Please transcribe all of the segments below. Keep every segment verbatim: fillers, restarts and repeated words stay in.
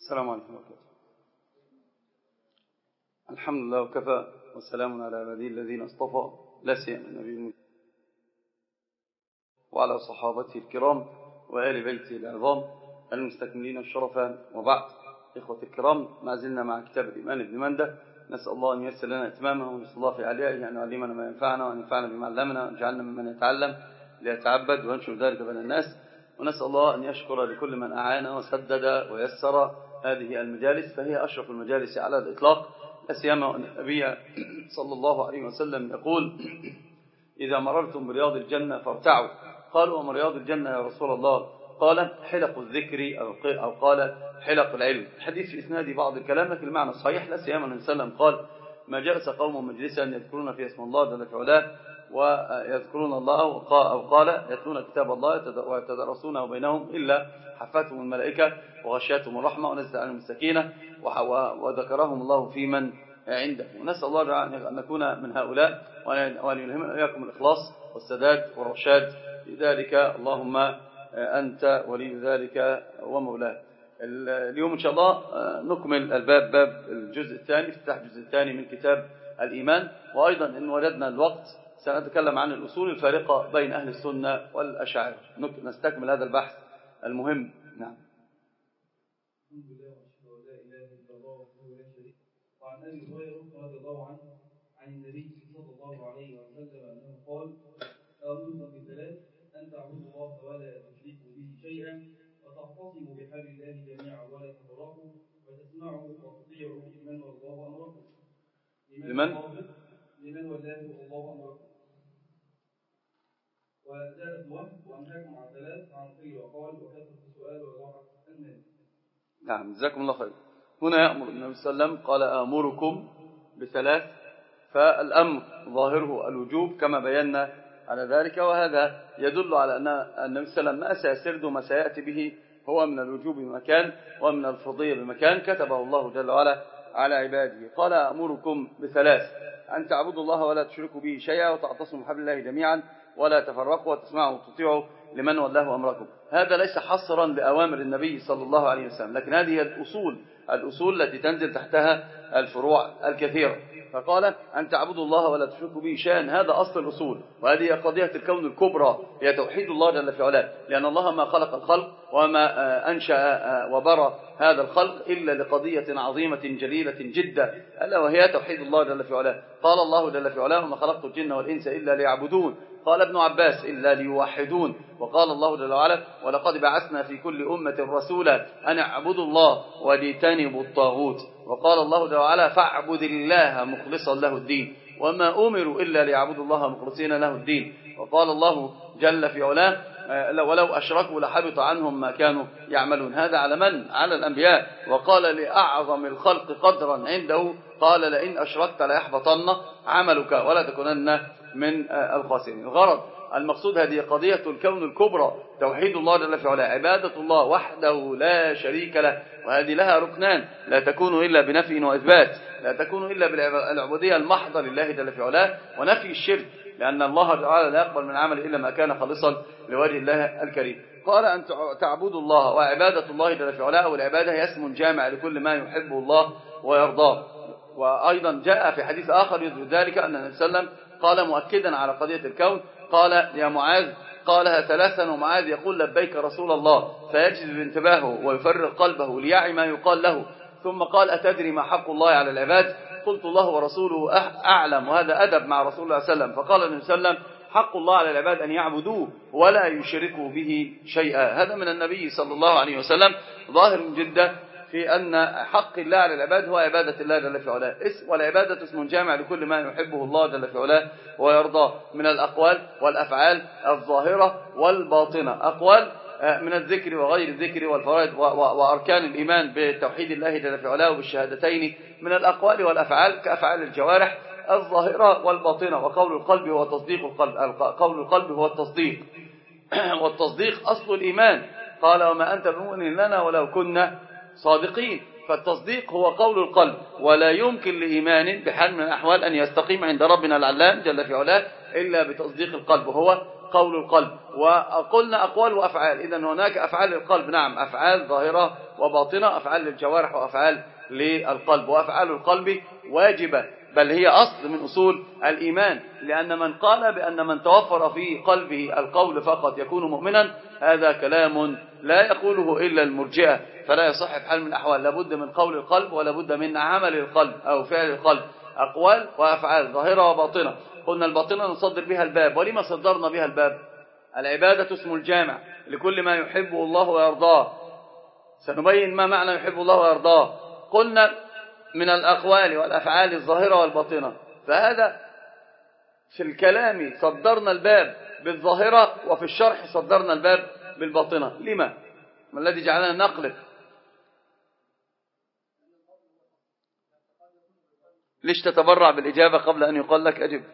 السلام عليكم ورحمة الله. الحمد لله وكفى والسلام على عباده الذين اصطفى لا سيما النبي المجيد وعلى صحابته الكرام وآل بيته العظام المستكملين الشرفان، وبعد. إخوة الكرام، ما زلنا مع كتاب الإيمان ابن منده، نسأل الله أن ييسر لنا إتمامه، ونسأل الله في عليائه أن يعلمنا ما ينفعنا وأن ينفعنا بما علمنا، وأن يجعلنا ممن يتعلم ليتعبد وينشر ذلك بين الناس. ونسأل الله أن يشكر لكل من أعان وسدد ويسر هذه المجالس، فهي أشرف المجالس على الإطلاق، لا سيما أن النبي صلى الله عليه وسلم يقول: إذا مررتم برياض الجنة فارتعوا. قالوا: وما رياض الجنة يا رسول الله؟ قال: حلق الذكر أو قال حلق العلم. الحديث في إسناد بعض الكلام، لكن المعنى صحيح، لا سيما النبي صلى الله عليه وسلم قال: ما جلس قوم مجلسا يذكرون فيه اسم الله جل في علاه ويذكرون الله، أو قال يتلون كتاب الله ويتدارسونه بينهم إلا حفتهم الملائكة وغشيتهم الرحمة ونزل عنهم السكينة وذكرهم الله في من عنده. ونسأل الله أن نكون من هؤلاء، وأن يلهمنا إياكم الإخلاص والسداد والرشاد لذلك. اللهم أنت ولي ذلك ومولاه. اليوم إن شاء الله نكمل الباب، باب الجزء الثاني، افتتاح الجزء الثاني من كتاب الإيمان. وأيضا إن وجدنا الوقت سنتكلم عن الأصول الفارقة بين أهل السنة والأشاعرة. نستكمل هذا البحث المهم. نعم. الحمد لله واشهد ان لا اله الا الله وحده لا شريك له. وعن ابي هريره رضي الله عنه عن النبي صلى الله عليه وسلم انه قال: امركم بثلاث: ان تعبدوا الله ولا تشركوا به شيئا، وتعتصموا بحبل الله جميعا ولا تفرقوا، وتسمعوا وتطيعوا لمن والله امركم. لمن لمن والله الله امركم. وزاد الوحي: وانهاكم عن ثلاث: عن قيل وقال وكثره السؤال وراحه الناس. نعم، جزاكم الله خير. هنا يأمر النبي صلى الله عليه وسلم، قال: آمركم بثلاث، فالأمر ظاهره الوجوب كما بينا على ذلك، وهذا يدل على أن النبي صلى الله عليه وسلم ما سيسرد وما سيأتي به هو من الوجوب بمكان ومن الفرضية بمكان كتبه الله جل وعلا على عباده. قال: آمركم بثلاث: أن تعبدوا الله ولا تشركوا به شيئا، وتعتصموا بحبل الله جميعا ولا تفرقوا، وتسمعوا وتطيعوا لمن والله أمركم. هذا ليس حصرا لأوامر النبي صلى الله عليه وسلم، لكن هذه الأصول الأصول التي تنزل تحتها الفروع الكثيرة. فقال: أن تعبدوا الله ولا تشركوا به شيئا، هذا أصل الأصول، وهذه قضية الكون الكبرى، هي توحيد الله جل في علاه، لأن الله ما خلق الخلق وما أنشأ وبرى هذا الخلق إلا لقضية عظيمة جليلة جدا، ألا وهي توحيد الله جل في علاه. قال الله جل في علاه: وما خلقت الجن والإنس إلا ليعبدون. قال ابن عباس: إلا ليوحدون. وقال الله جل وعلا: ولقد بعثنا في كل أمة رسولا أن اعبدوا الله واجتنبوا الطاغوت. وقال الله جل وعلا: فاعبد الله مخلصا له الدين، وما أمروا إلا ليعبدوا الله مخلصين له الدين. وقال الله جل في علاه: ولو أشركوا لحبط عنهم ما كانوا يعملون. هذا على من؟ على الأنبياء. وقال لأعظم الخلق قدرا عنده: قال: لئن أشركت ليحبطن عملك ولا تكونن من الخاسرين. الغرض المقصود هذه قضية الكون الكبرى، توحيد الله جل في علاه، عبادة الله وحده لا شريك له، وهذه لها ركنان: لا تكون إلا بنفي وإثبات، لا تكون إلا بالعبودية المحضة لله جل في علاه، ونفي الشرك، لأن الله تعالى لا يقبل من عمل إلا ما كان خالصا لوجه الله الكريم. قال: أن تعبدوا الله، وعبادة الله جل في علاه، والعبادة هي اسم جامع لكل ما يحبه الله ويرضاه. وأيضا جاء في حديث آخر يثبت ذلك أن النبي صلى الله عليه وسلم قال مؤكدا على قضية الكون، قال: يا معاذ، قالها ثلاثا ومعاذ يقول: لبيك رسول الله، فيجذب انتباهه ويفرغ قلبه ليعي ما يقال له. ثم قال: أتدري ما حق الله على العباد؟ قلت: الله ورسوله أعلم. وهذا أدب مع رسول الله صلى الله عليه وسلم. فقال النبي صلى الله عليه وسلم: حق الله على العباد أن يعبدوه ولا يشركوا به شيئا. هذا من النبي صلى الله عليه وسلم، ظاهر جدا في أن حق الله على العباد هو عبادة الله جل في علاه، والعبادة اسم جامع لكل ما يحبه الله جل في علاه ويرضاه من الأقوال والأفعال الظاهرة والباطنة، أقوال من الذكر وغير الذكر والفرائض وأركان الإيمان بتوحيد الله جل في علاه وبالشهادتين، من الأقوال والأفعال كأفعال الجوارح الظاهرة والباطنة. وقول القلب هو تصديق القلب، قول القلب هو التصديق، والتصديق أصل الإيمان. قال: وما أنت بمؤمن لنا ولو كنا صادقين. فالتصديق هو قول القلب، ولا يمكن لإيمان بحال من الأحوال أن يستقيم عند ربنا العلام جل في علاه إلا بتصديق القلب، وهو قول القلب. وقلنا أقوال وأفعال، إذن هناك أفعال القلب، نعم، أفعال ظاهرة وباطنة، أفعال للجوارح وأفعال للقلب، وأفعال القلب واجبة، بل هي أصل من أصول الإيمان، لأن من قال بأن من توفر في قلبه القول فقط يكون مؤمنا هذا كلام لا يقوله إلا المرجئة، فلا يصح بحال من الأحوال، لابد من قول القلب ولا بد من عمل القلب أو فعل القلب، أقوال وأفعال ظاهرة وباطنة. قلنا الباطنة نصدر بها الباب، ولما صدرنا بها الباب؟ العبادة اسم الجامع لكل ما يحبه الله ويرضاه، سنبين ما معنى يحب الله ويرضاه. قلنا من الأقوال والأفعال الظاهرة والباطنة، فهذا في الكلام صدرنا الباب بالظاهرة، وفي الشرح صدرنا الباب بالباطنة. لما؟ ما الذي جعلنا نقلب؟ ليش تتبرع بالإجابة قبل أن يقال لك أجب؟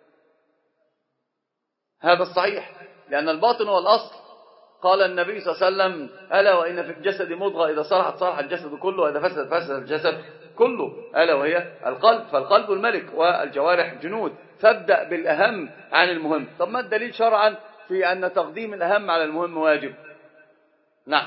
هذا الصحيح، لأن الباطن هو الأصل. قال النبي صلى الله عليه وسلم: ألا وإن في الجسد مضغة إذا صلحت صلح الجسد كله وإذا فسد فسد الجسد كله، ألا وهي القلب. فالقلب الملك والجوارح جنود، فابدأ بالأهم عن المهم. طب ما الدليل شرعا في أن تقديم الأهم على المهم واجب؟ نعم،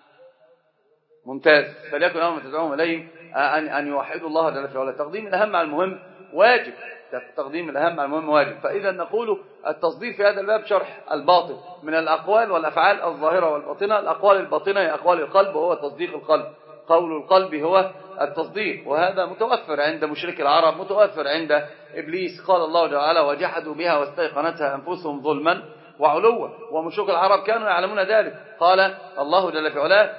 ممتاز. فليكن أول ما تدعوهم إليه أن أن يوحدوا الله جل في علاه. تقديم الأهم على المهم واجب، تقديم الأهم على المهم واجب. فإذا نقول التصدير في هذا الباب شرح الباطن من الأقوال والأفعال الظاهرة والباطنة. الأقوال الباطنة هي أقوال القلب وهو تصديق القلب، قول القلب هو التصديق، وهذا متوفر عند مشرك العرب، متوفر عند إبليس. قال الله تعالى: وجحدوا بها واستيقنتها أنفسهم ظلما وعلوا. ومشرك العرب كانوا يعلمون ذلك. قال الله جل في علاه: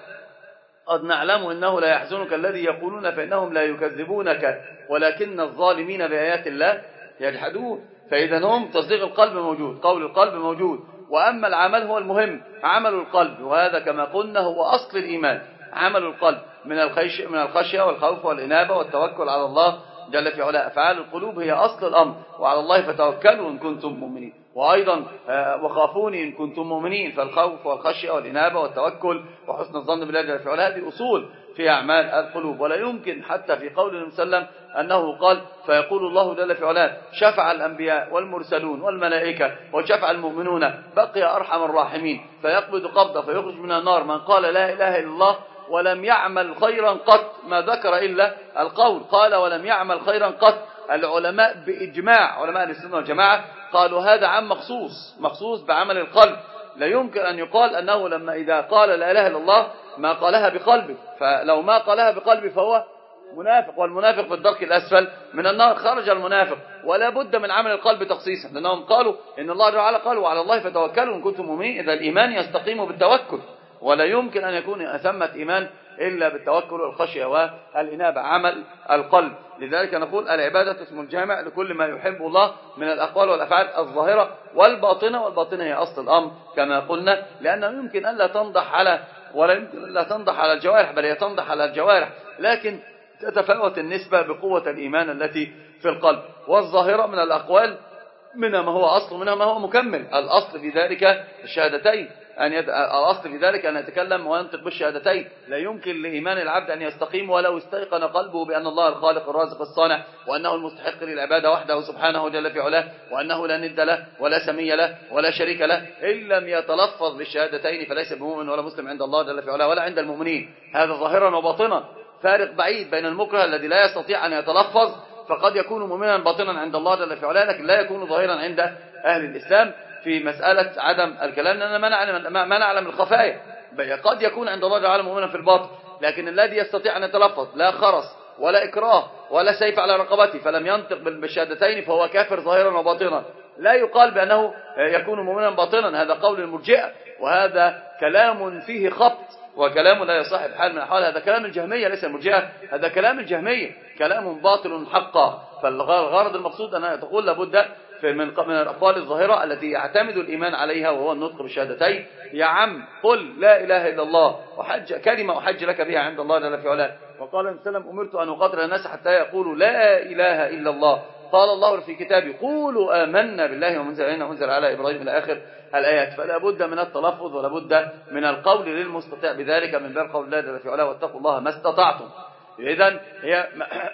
قد نعلم إنه لا يحزنك الذي يقولون فإنهم لا يكذبونك ولكن الظالمين بآيات الله يجحدون. فإذا هم تصديق القلب موجود، قول القلب موجود، وأما العمل هو المهم، عمل القلب، وهذا كما قلنا هو أصل الإيمان. عمل القلب من الخشية من الخشية والخوف والإنابة والتوكل على الله جل في علاه. أفعال القلوب هي أصل الأمر، وعلى الله فتوكلوا إن كنتم مؤمنين. وأيضا وخافوني إن كنتم مؤمنين. فالخوف والخشية والإنابة والتوكل وحسن الظن بالله جل في علاه هذه أصول في أعمال القلوب. ولا يمكن حتى في قول النبي صلى الله عليه وسلم أنه قال: فيقول الله جل في علاه: شفع الأنبياء والمرسلون والملائكة وشفع المؤمنون بقي أرحم الراحمين، فيقبض قبضة فيخرج من النار من قال لا إله إلا الله ولم يعمل خيرا قط، ما ذكر إلا القول. قال: ولم يعمل خيرا قط. العلماء بإجماع، علماء السنة والجماعة، قالوا هذا عام مخصوص، مخصوص بعمل القلب. لا يمكن أن يقال أنه لما إذا قال لا إله إلا الله ما قالها بقلبه، فلو ما قالها بقلبه فهو منافق، والمنافق في الدرك الأسفل من النار. خرج المنافق، ولا بد من عمل القلب تخصيصا، لأنهم قالوا إن الله تعالى قال: وعلى الله فتوكلوا إن كنتم مؤمنين. إذا الإيمان يستقيم بالتوكل، ولا يمكن أن يكون ثمة إيمان إلا بالتوكل والخشية والإنابة، عمل القلب. لذلك نقول العبادة اسم الجامع لكل ما يحب الله من الأقوال والأفعال الظاهرة والباطنة، والباطنة هي أصل الأمر كما قلنا، لأنه يمكن أن لا تنضح على ولا يمكن أن لا تنضح على الجوارح، بل هي تنضح على الجوارح، لكن تتفاوت النسبة بقوة الإيمان التي في القلب. والظاهرة من الأقوال منها ما هو أصل ومنها ما هو مكمل. الأصل في ذلك الشهادتين، أن يد... الأصل في ذلك أن يتكلم وينطق بالشهادتين. لا يمكن لإيمان العبد أن يستقيم ولو استيقن قلبه بأن الله الخالق الرازق الصانع، وأنه المستحق للعبادة وحده سبحانه جل في علاه، وأنه لا ند له ولا سمي له ولا شريك له. إن لم يتلفظ بالشهادتين فليس بمؤمن ولا مسلم عند الله جل في علاه ولا عند المؤمنين. هذا ظاهرا وباطنا، فارق بعيد بين المكره الذي لا يستطيع أن يتلفظ، فقد يكون مؤمنا باطنا عند الله جل في علاه لكن لا يكون ظاهرا عند أهل الإسلام في مسألة عدم الكلام، لأننا ما نعلم ما نعلم الخفايا. قد يكون عند الله تعالى مؤمنا في الباطن، لكن الذي يستطيع أن يتلفظ لا خرس ولا إكراه ولا سيف على رقبته فلم ينطق بالشهادتين فهو كافر ظاهرا وباطنا. لا يقال بأنه يكون مؤمنا باطنا، هذا قول المرجئة، وهذا كلام فيه خبط وكلام لا يصح بحال من الأحوال. هذا كلام الجهمية ليس المرجئة، هذا كلام الجهمية، كلام باطل حقا. فالغرض المقصود أن تقول لابد من من الأقوال الظاهرة التي يعتمد الإيمان عليها وهو النطق بالشهادتين. يا عم قل لا إله إلا الله وحج كلمة أحج لك بها عند الله جل في علاه. وقال النبي صلى الله عليه وسلم: أمرت أن أقاتل الناس حتى يقولوا لا إله إلا الله. قال الله في كتابه: قولوا آمنا بالله ومنزل علينا ومنزل على إبراهيم إلى آخر الآيات. فلا بد من التلفظ ولا بد من القول للمستطيع بذلك من باب قول الله جل في علاه: واتقوا الله ما استطعتم. إذن هي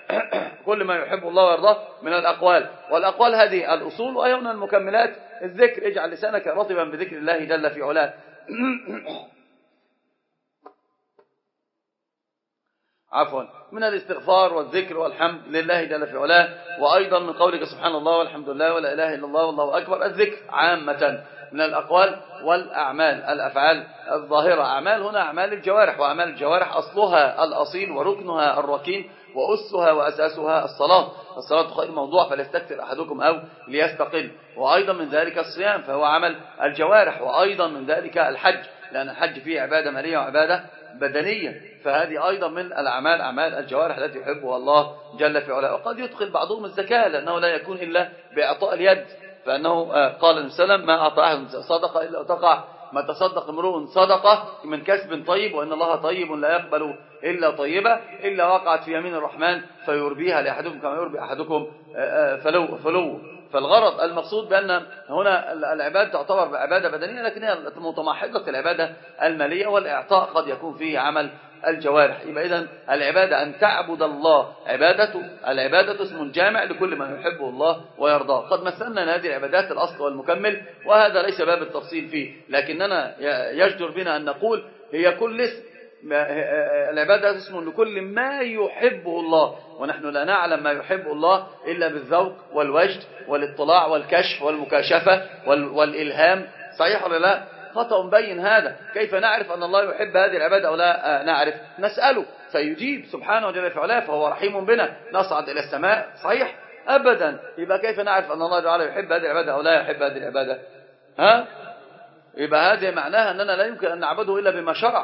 كل ما يحب الله ويرضاه من الأقوال، والأقوال هذه الأصول، وأيضا المكملات الذكر. اجعل لسانك رطبا بذكر الله جل في علاه. عفوا من الاستغفار والذكر والحمد لله جل في علاه، وأيضا من قولك سبحان الله والحمد لله ولا إله إلا الله والله أكبر. الذكر عامة من الأقوال والأعمال، الأفعال الظاهرة. أعمال هنا أعمال الجوارح، وأعمال الجوارح أصلها الأصيل وركنها الركين وأسها وأساسها الصلاة. الصلاة خير موضوع فليستكثر أحدكم أو ليستقل. وأيضا من ذلك الصيام فهو عمل الجوارح، وأيضا من ذلك الحج لأن الحج فيه عبادة مالية وعبادة بدنية، فهذه أيضا من الأعمال أعمال الجوارح التي يحبها الله جل في علاه. وقد يدخل بعضهم الزكاة لأنه لا يكون إلا بإعطاء اليد، فأنه قال النبي صلى الله عليه وسلم ما أعطى أحد صدقة إلا تقع ما تصدق امرؤ صدقة من كسب طيب وإن الله طيب لا يقبل إلا طيبة إلا وقعت في يمين الرحمن فيربيها لأحدكم كما يربي أحدكم فلو فلو فالغرض المقصود بأن هنا العبادة تعتبر بعبادة بدنية، لكن هي متمحضة العبادة المالية، والإعطاء قد يكون فيه عمل الجوارح. يبقى إذن العبادة أن تعبد الله، عبادته العبادة اسم جامع لكل ما يحبه الله ويرضاه. قد مثلنا هذه العبادات الأصل والمكمل، وهذا ليس باب التفصيل فيه، لكننا يجدر بنا أن نقول هي كل اسم. العبادة اسم لكل ما يحبه الله، ونحن لا نعلم ما يحبه الله إلا بالذوق والوجد والاطلاع والكشف والمكاشفة والإلهام. صحيح ولا لا؟ خطأ مبين هذا. كيف نعرف أن الله يحب هذه العبادة أو لا نعرف؟ نسأله فيجيب سبحانه وجل في علاه، فهو رحيم بنا. نصعد إلى السماء؟ صحيح؟ أبدا. يبقى كيف نعرف أن الله تعالى يحب هذه العبادة أو لا يحب هذه العبادة؟ ها؟ يبقى هذه معناها أننا لا يمكن أن نعبده إلا بما شرع.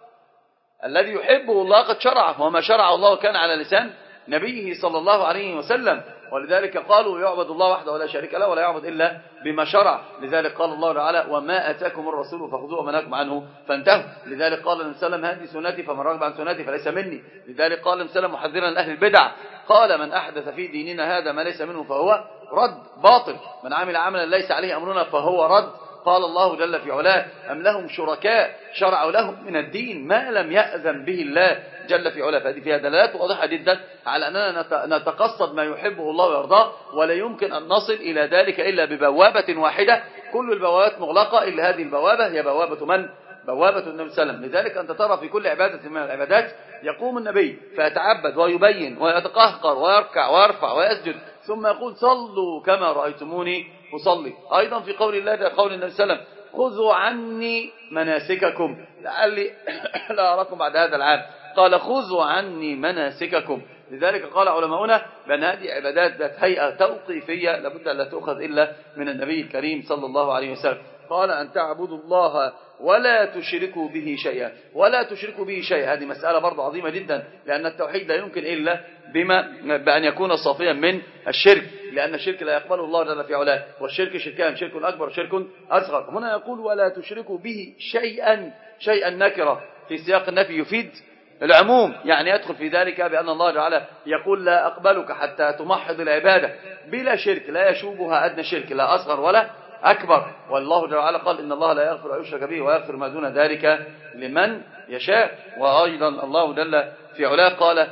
الذي يحبه الله قد شرعه، وما شرع الله كان على لسان نبيه صلى الله عليه وسلم. ولذلك قالوا يعبد الله وحده ولا شريك له ولا يعبد إلا بما شرع. لذلك قال الله تعالى وما أتاكم الرسول فخذوه وما نهاكم عنه فانتهوا. لذلك قال النبي صلى الله عليه وسلم هذه سنتي فمن رغب عن سنتي فليس مني. لذلك قال النبي صلى الله عليه وسلم محذرا لأهل البدع قال من أحدث في ديننا هذا ما ليس منه فهو رد باطل، من عمل عملا ليس عليه أمرنا فهو رد. قال الله جل في علاه أم لهم شركاء شرعوا لهم من الدين ما لم يأذن به الله جل في علاه. فهذه فيها دلالات واضحة جدا على أننا نتقصد ما يحبه الله ويرضاه، ولا يمكن أن نصل إلى ذلك إلا ببوابة واحدة. كل البوابات مغلقة إلا هذه البوابة، هي بوابة من؟ بوابة النبي صلى الله عليه وسلم. لذلك أنت ترى في كل عبادة من العبادات يقوم النبي فيتعبد ويبين ويتقهقر ويركع ويرفع ويسجد ثم يقول صلوا كما رأيتموني أصلي. أيضا في قول الله قول النبي صلى الله عليه وسلم خذوا عني مناسككم لعلي لا أراكم بعد هذا العام. قال خذوا عني مناسككم. لذلك قال علماؤنا بأن هذه عبادات ذات هيئة توقيفية لابد أن لا تؤخذ إلا من النبي الكريم صلى الله عليه وسلم. قال أن تعبدوا الله ولا تشركوا به شيئا، ولا تشركوا به شيئا. هذه مسألة برضو عظيمة جدا، لأن التوحيد لا يمكن إلا بما بأن يكون صافيا من الشرك، لأن الشرك لا يقبله الله جل في علاه، والشرك شركان، شرك أكبر شرك أصغر. هنا يقول ولا تشركوا به شيئا، شيئا نكرة في سياق النفي يفيد العموم، يعني يدخل في ذلك بأن الله تعالى يقول لا أقبلك حتى تمحض العبادة بلا شرك لا يشوبها أدنى شرك لا أصغر ولا أكبر. والله جل وعلا قال إن الله لا يغفر أن يشرك به ويغفر ما دون ذلك لمن يشاء. وأيضا الله جل في علاه قال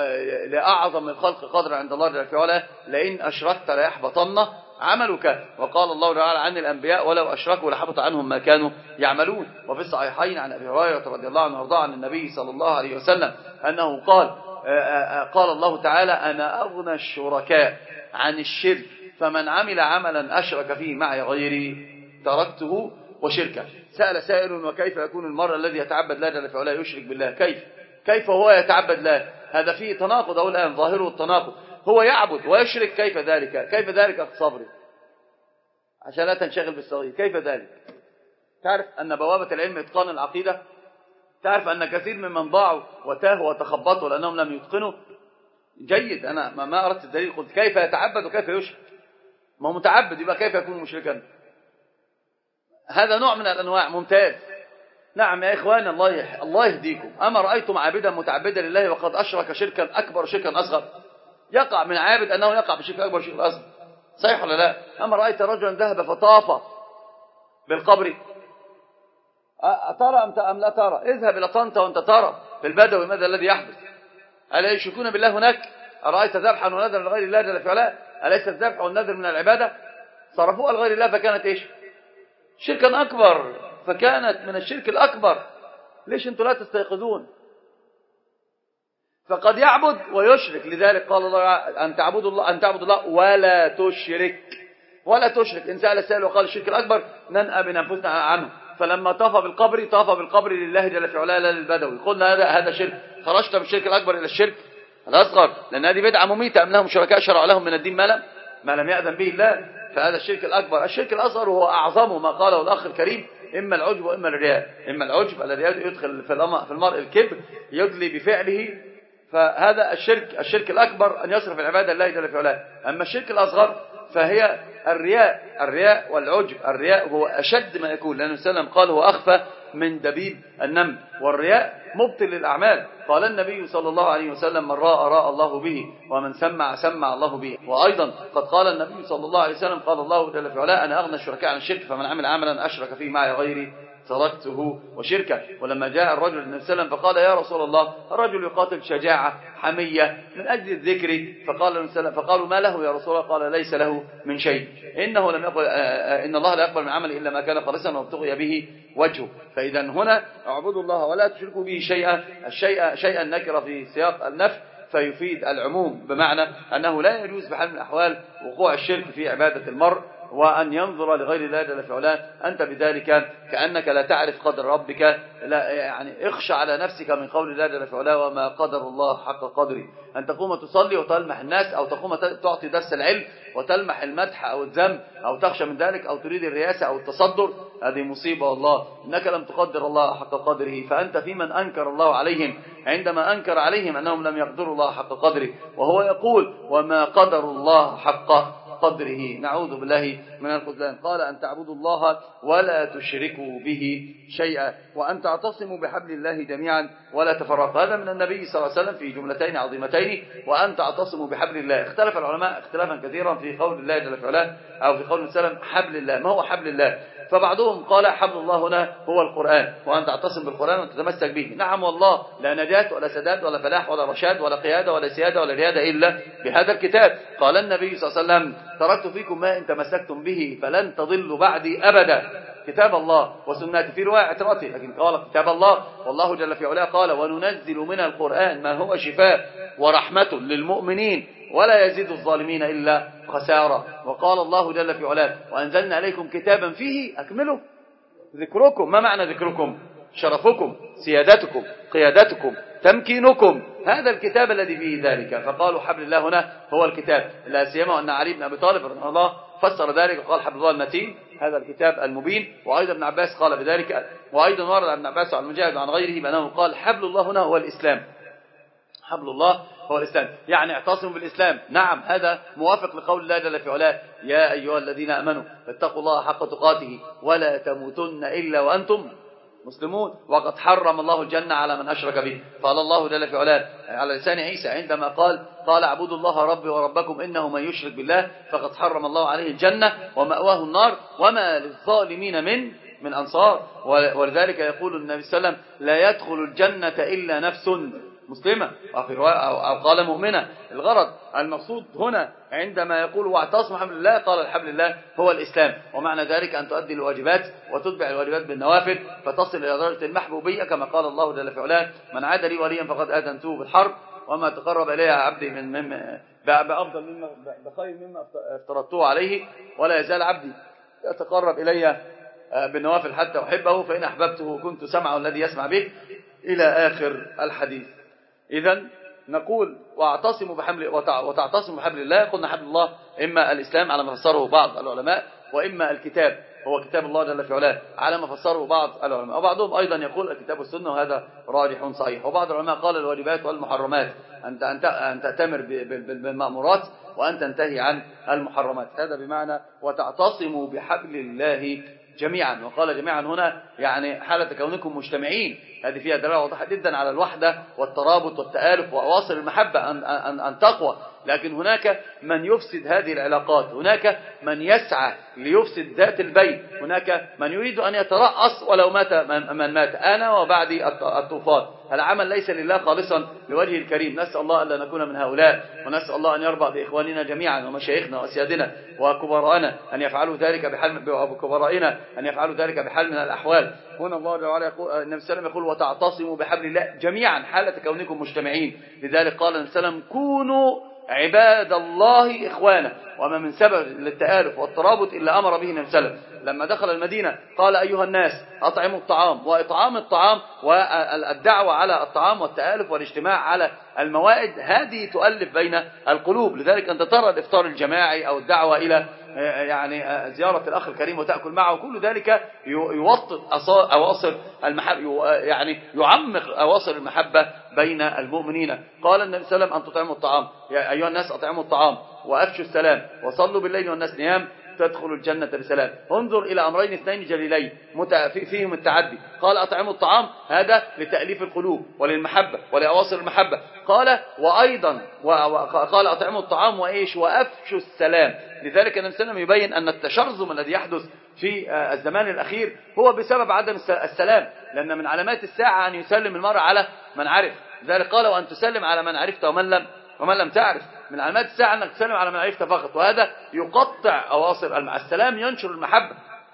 لأعظم الخلق قدر عند الله جل في علاه لئن أشركت ليحبطن عملك. وقال الله تعالى عن الأنبياء ولو أشركوا لحبط عنهم ما كانوا يعملون. وفي الصحيحين عن أبي هريرة رضي الله عنه وارضاه عن النبي صلى الله عليه وسلم أنه قال قال الله تعالى أنا أغنى الشركاء عن الشرك فمن عمل عملا أشرك فيه معي غيري تركته وشركه. سأل سائل وكيف يكون المرء الذي يتعبد لا جل في علاه يشرك بالله؟ كيف كيف هو يتعبد لا؟ هذا فيه تناقض أو الآن ظاهره التناقض. هو يعبد ويشرك، كيف ذلك؟ كيف ذلك أخ صبري عشان لا تنشغل بالصغير؟ كيف ذلك؟ تعرف أن بوابة العلم إتقان العقيدة؟ تعرف أن كثير ممن ضاعوا وتاهوا وتخبطوا لأنهم لم يتقنوا؟ جيد، أنا ما أردت الدليل، قلت كيف يتعبد وكيف يشرك. ما هو متعبد يبقى كيف يكون مشركا؟ هذا نوع من الأنواع ممتاز. نعم يا إخوان الله الله يهديكم. أما رأيتم عابدا متعبدا لله وقد أشرك شركا أكبر شركا أصغر؟ يقع من عابد أنه يقع بشرك أكبر شرك أصغر، صحيح ولا لا؟ أما رأيت رجلا ذهب فطاف بالقبر أترى أم لا ترى؟ اذهب إلى طنطا وأنت ترى في البدوي ماذا الذي يحدث. ألا يشركون بالله هناك؟ أرأيت ذبحا ونذرا لغير الله جل في علاه؟ أليس الذبح والنذر من العبادة؟ صرفوها لغير الله فكانت إيش؟ شركا أكبر، فكانت من الشرك الأكبر. ليش أنتم لا تستيقظون؟ فقد يعبد ويشرك. لذلك قال الله أن تعبدوا الله أن تعبدوا الله ولا تشرك ولا تشرك. إن سأل السائل وقال الشرك الأكبر ننأى بأنفسنا عنه. فلما طاف بالقبر طاف بالقبر لله جل في علاه لا للبدوي. قلنا هذا هذا شرك. خرجت من الشرك الأكبر إلى الشرك الأصغر، لأن هذه بدعة مميتة. أم لهم شركاء شرع لهم من الدين ما لم ما لم يأذن به الله. فهذا الشرك الأكبر. الشرك الأصغر هو أعظمه ما قاله الأخ الكريم، إما العجب وإما الرياء. إما العجب الذي يدخل في المرء الكبر يدلي بفعله، فهذا الشرك الشرك الأكبر أن يصرف العبادة لله جل في علاه. أما الشرك الأصغر فهي الرياء الرياء والعجب. الرياء هو أشد ما يكون، لأنه صلى الله عليه وسلم قال هو أخفى من دبيب النمل. والرياء مبطل للأعمال. قال النبي صلى الله عليه وسلم من راى راى الله به ومن سمع سمع الله به. وأيضا قد قال النبي صلى الله عليه وسلم قال الله جل في علاه أنا أغنى الشركاء عن الشرك فمن عمل عملا أشرك فيه معي غيري تركته وشركه. ولما جاء الرجل للنبي صلى الله عليه وسلم فقال يا رسول الله الرجل يقاتل شجاعة حمية من أجل الذكر، فقال فقالوا ما له يا رسول الله؟ قال ليس له من شيء، إنه لم يقبل إن الله لا يقبل من عمل إلا ما كان خالصا وابتغي به وجهه. فإذا هنا اعبدوا الله ولا تشركوا به شيئا. الشيء شيئا نكر في سياق النفي فيفيد العموم، بمعنى أنه لا يجوز بحال من الأحوال وقوع الشرك في عبادة المرء وأن ينظر لغير الله جل في علاه. أنت بذلك كأنك لا تعرف قدر ربك. لا يعني اخشى على نفسك من قول الله جل في علاه وما قدر الله حق قدره. أن تقوم تصلي وتلمح الناس، أو تقوم تعطي درس العلم وتلمح المدح أو الذم، أو تخشى من ذلك، أو تريد الرئاسة أو التصدر، هذه مصيبة والله. إنك لم تقدر الله حق قدره، فأنت في من أنكر الله عليهم عندما أنكر عليهم أنهم لم يقدروا الله حق قدره، وهو يقول وما قدر الله حق قدره. نعوذ بالله من الخذلان. قال أن تعبدوا الله ولا تشركوا به شيئا وأن تعتصموا بحبل الله جميعا ولا تفرقوا. هذا من النبي صلى الله عليه وسلم في جملتين عظيمتين، وأن تعتصموا بحبل الله. اختلف العلماء اختلافا كثيرا في قول الله جل في علاه أو في قول النبي صلى الله عليه وسلم حبل الله. ما هو حبل الله؟ فبعضهم قال حبل الله هنا هو القرآن، وأن تعتصم بالقرآن وتتمسك به. نعم والله، لا نجاة ولا سداد ولا فلاح ولا رشاد ولا قيادة ولا سيادة ولا ريادة إلا بهذا الكتاب. قال النبي صلى الله عليه وسلم تركت فيكم ما إن تمسكتم به فلن تضلوا بعدي أبدا، كتاب الله وسنتي. في رواية اعتراضي لكن قال كتاب الله، والله جل في علاه قال وننزل من القرآن ما هو شفاء ورحمة للمؤمنين ولا يزيد الظالمين إلا خسارة. وقال الله جل في علاه وأنزلنا عليكم كتابا فيه أكمله ذكركم. ما معنى ذكركم؟ شرفكم، سيادتكم، قيادتكم، تمكينكم. هذا الكتاب الذي فيه ذلك. فقالوا حبل الله هنا هو الكتاب، لا سيما أن علي بن أبي طالب رضي الله فسر ذلك وقال حبل الله المتين هذا الكتاب المبين. وأيضا ابن عباس قال بذلك، وأيضا ورد عن ابن عباس عن المجاهد وعن غيره بأنه قال حبل الله هنا هو الإسلام. حبل الله هو الإسلام، يعني اعتصموا بالإسلام. نعم هذا موافق لقول الله جل في علاه يا أيها الذين آمنوا اتقوا الله حق تقاته ولا تموتن إلا وأنتم مسلمون. وقد حرم الله الجنة على من أشرك به. قال الله جل في علاه على لسان عيسى عندما قال قال اعبدوا الله ربي وربكم إنه من يشرك بالله فقد حرم الله عليه الجنة ومأواه النار وما للظالمين من من أنصار. ولذلك يقول النبي صلى الله عليه وسلم لا يدخل الجنة إلا نفس مسلمة أو قال مؤمنة. الغرض المقصود هنا عندما يقول واعتصموا بحبل الله قال الحبل الله هو الإسلام، ومعنى ذلك أن تؤدي الواجبات وتتبع الواجبات بالنوافل فتصل إلى درجة المحبوبية كما قال الله جل في علاه من عاد لي وليا فقد آذنته بالحرب وما تقرب إليها عبدي من مما بأفضل مما بخير مما افترضته عليه ولا يزال عبدي يتقرب إلي بالنوافل حتى أحبه فإن أحببته كنت سمعه الذي يسمع به إلى آخر الحديث. إذن نقول واعتصموا بحبل وتعتصموا بحبل الله. قلنا حبل الله إما الإسلام على ما فسره بعض العلماء، وإما الكتاب هو كتاب الله جل في علاه على ما فسره بعض العلماء، وبعضهم أيضا يقول الكتاب والسنة وهذا راجح صحيح. وبعض العلماء قال الواجبات والمحرمات أن تأتمر بالمأمورات وأن تنتهي عن المحرمات. هذا بمعنى وتعتصموا بحبل الله جميعا. وقال جميعا هنا يعني حالة كونكم مجتمعين، هذه فيها دلالة واضحة جدا على الوحدة والترابط والتآلف وأواصر المحبة أن, أن, أن تقوى. لكن هناك من يفسد هذه العلاقات، هناك من يسعى ليفسد ذات البين، هناك من يريد أن يترأس ولو مات من مات، أنا وبعدي الطوفان. العمل ليس لله خالصا لوجه الكريم. نسأل الله ألا نكون من هؤلاء، ونسأل الله أن يرضى بإخواننا جميعا ومشايخنا وأسيادنا وكبراءنا أن يفعلوا ذلك بحال بكبرائنا أن يفعلوا ذلك بحال من الأحوال. هنا الله تعالى يقول، النبي صلى الله عليه وسلم يقول: وتعتصموا بحبل الله جميعا حالة كونكم مجتمعين. لذلك قال النبي صلى الله عليه وسلم: كونوا عباد الله إخوانا. وما من سبب للتآلف والترابط إلا أمر به النبي صلى الله عليه وسلم. لما دخل المدينة قال: أيها الناس أطعموا الطعام. وإطعام الطعام والدعوة على الطعام والتآلف والاجتماع على الموائد هذه تؤلف بين القلوب. لذلك أنت ترى الإفطار الجماعي أو الدعوة إلى يعني زيارة الأخ الكريم وتأكل معه، كل ذلك يوطد أواصر المحبة، يعني يعمق أواصر المحبة بين المؤمنين. قال النبي صلى الله عليه وسلم: أن تطعموا الطعام، يا أيها الناس أطعموا الطعام وأفشوا السلام وصلوا بالليل والناس نيام تدخلوا الجنة بسلام. انظر إلى أمرين اثنين جليلين فيهم التعدي. قال: أطعموا الطعام، هذا لتأليف القلوب وللمحبة ولأواصر المحبة. قال: وأيضا قال: أطعموا الطعام وإيش وأفشوا السلام. لذلك النبي صلى الله عليه وسلم يبين أن التشرذم الذي يحدث في الزمان الأخير هو بسبب عدم السلام، لأن من علامات الساعة أن يسلم المرء على من عرف. لذلك قال: وأن تسلم على من عرفت ومن لم ومن لم تعرف. من علامات الساعة أنك تسلم على من عرفت فقط، وهذا يقطع أواصر السلام، ينشر المحبة.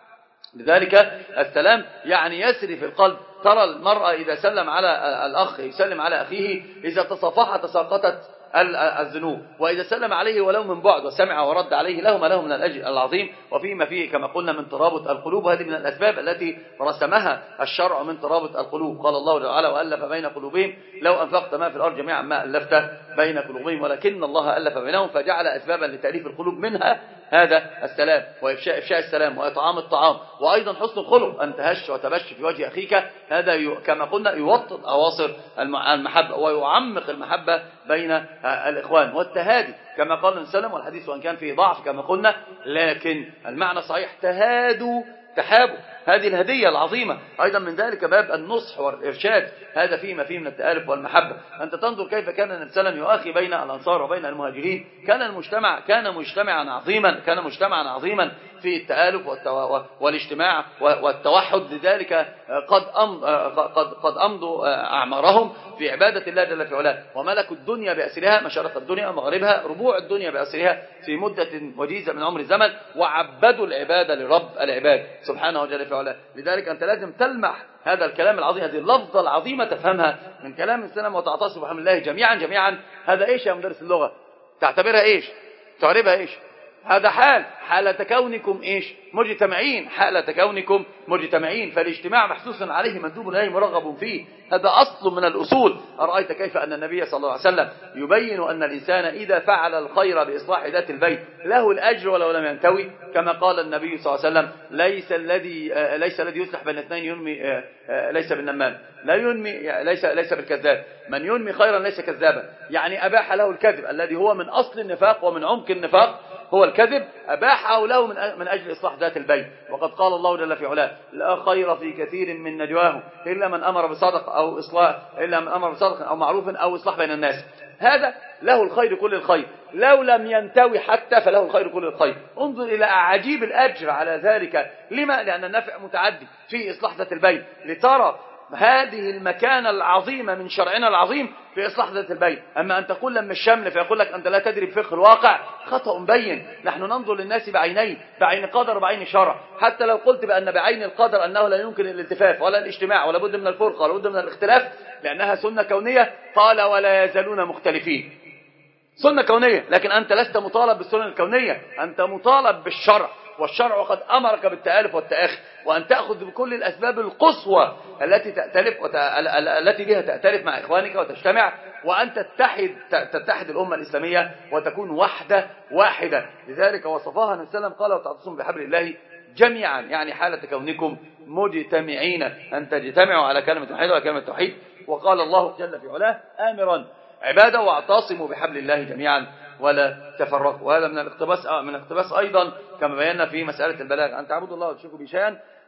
لذلك السلام يعني يسري في القلب. ترى المرأة إذا سلم على الأخ يسلم على أخيه، إذا تصافح تساقطت الذنوب، وإذا سلم عليه ولو من بعد وسمع ورد عليه لهما له من الأجر العظيم، وفيما فيه كما قلنا من ترابط القلوب. وهذه من الأسباب التي رسمها الشرع من ترابط القلوب. قال الله تعالى: وألف بين قلوبهم لو أنفقت ما في الأرض جميعا ما ألفت بين قلوبهم ولكن الله ألف بينهم، فجعل أسبابا لتأليف القلوب منها هذا السلام وإفشاء إفشاء السلام وإطعام الطعام، وأيضا حسن الخلق، أن تهش وتبش في وجه أخيك. هذا كما قلنا يوطد أواصر المحبة ويعمق المحبة بين الإخوان. والتهادي كما قال النبي صلى الله عليه وسلم، والحديث وأن كان فيه ضعف كما قلنا، لكن المعنى صحيح: تهادوا تحابوا. هذه الهدية العظيمة. أيضا من ذلك باب النصح والإرشاد، هذا فيما فيه من التآلف والمحبة. أنت تنظر كيف كان النبي صلى الله عليه وسلم يؤخي بين الأنصار وبين المهاجرين. كان المجتمع كان مجتمعا عظيما كان مجتمعا عظيما في التآلف والاجتماع والتوحد. لذلك قد قد قد أمضوا أعمارهم في عبادة الله جل في علاه، وملكوا الدنيا بأسرها، مشارق الدنيا ومغربها، ربوع الدنيا بأسرها في مدة وجيزة من عمر الزمن، وعبدوا العبادة لرب العباد سبحانه جل في علاه. لذلك أنت لازم تلمح هذا الكلام العظيم، هذه اللفظة العظيمة تفهمها من كلام السلام: وتعتصموا بحبل الله جميعا جميعا. هذا إيش يا مدرس اللغة؟ تعتبرها إيش؟ تعربها إيش؟ هذا حال حالة كونكم إيش؟ مجتمعين، حالة كونكم مجتمعين. فالاجتماع محسوس عليه مندوب إليه مرغب فيه، هذا أصل من الأصول. أرأيت كيف أن النبي صلى الله عليه وسلم يبين أن الإنسان إذا فعل الخير بإصلاح ذات البيت له الأجر ولو لم ينتوي، كما قال النبي صلى الله عليه وسلم: ليس الذي ليس الذي يصلح بين اثنين ينمي ليس بالنمام، لا ينمي ليس ليس بالكذاب، من ينمي خيرا ليس كذابا. يعني أباح له الكذب الذي هو من أصل النفاق ومن عمق النفاق هو الكذب، أباحه له من أجل إصلاح ذات البيت. وقد قال الله جل في علاه: لا خير في كثير من نجواهم إلا من أمر بصدق أو إصلاح إلا من أمر بصدق أو معروف أو إصلاح بين الناس. هذا له الخير كل الخير، لو لم ينتوي حتى فله الخير كل الخير. انظر إلى عجيب الأجر على ذلك. لما؟ لأن النفع متعدي في إصلاح ذات البيت. لترى هذه المكانة العظيمة من شرعنا العظيم في إصلاح ذات البيت. أما أن تقول لما الشمل فيقول لك أنت لا تدري بفقه الواقع، خطأ مبين. نحن ننظر للناس بعينين، بعين قدر وبعين شرع. حتى لو قلت بأن بعين القدر أنه لا يمكن الالتفاف ولا الاجتماع ولا بد من الفرقة ولا بد من الاختلاف لأنها سنة كونية، قال: ولا يزالون مختلفين. سنة كونية، لكن أنت لست مطالب بالسنة الكونية، أنت مطالب بالشرع، والشرع قد أمرك بالتآلف والتآخي، وأن تأخذ بكل الأسباب القصوى التي تأتلف وت... التي بها تأتلف مع إخوانك وتجتمع، وأن تتحد تتحد الأمة الإسلامية وتكون وحدة واحدة. لذلك وصفها النبي صلى الله عليه وسلم: قال: وتعتصموا بحبل الله جميعا، يعني حالة كونكم مجتمعين، أن تجتمعوا على كلمة التوحيد وكلمة التوحيد. وقال الله جل في علاه آمرا عباده: واعتصموا بحبل الله جميعا ولا تفرقوا. وهذا من الاقتباس من الاقتباس أيضا كما بينا في مسألة البلاغ، أن تعبدوا الله وتشركوا به شيئا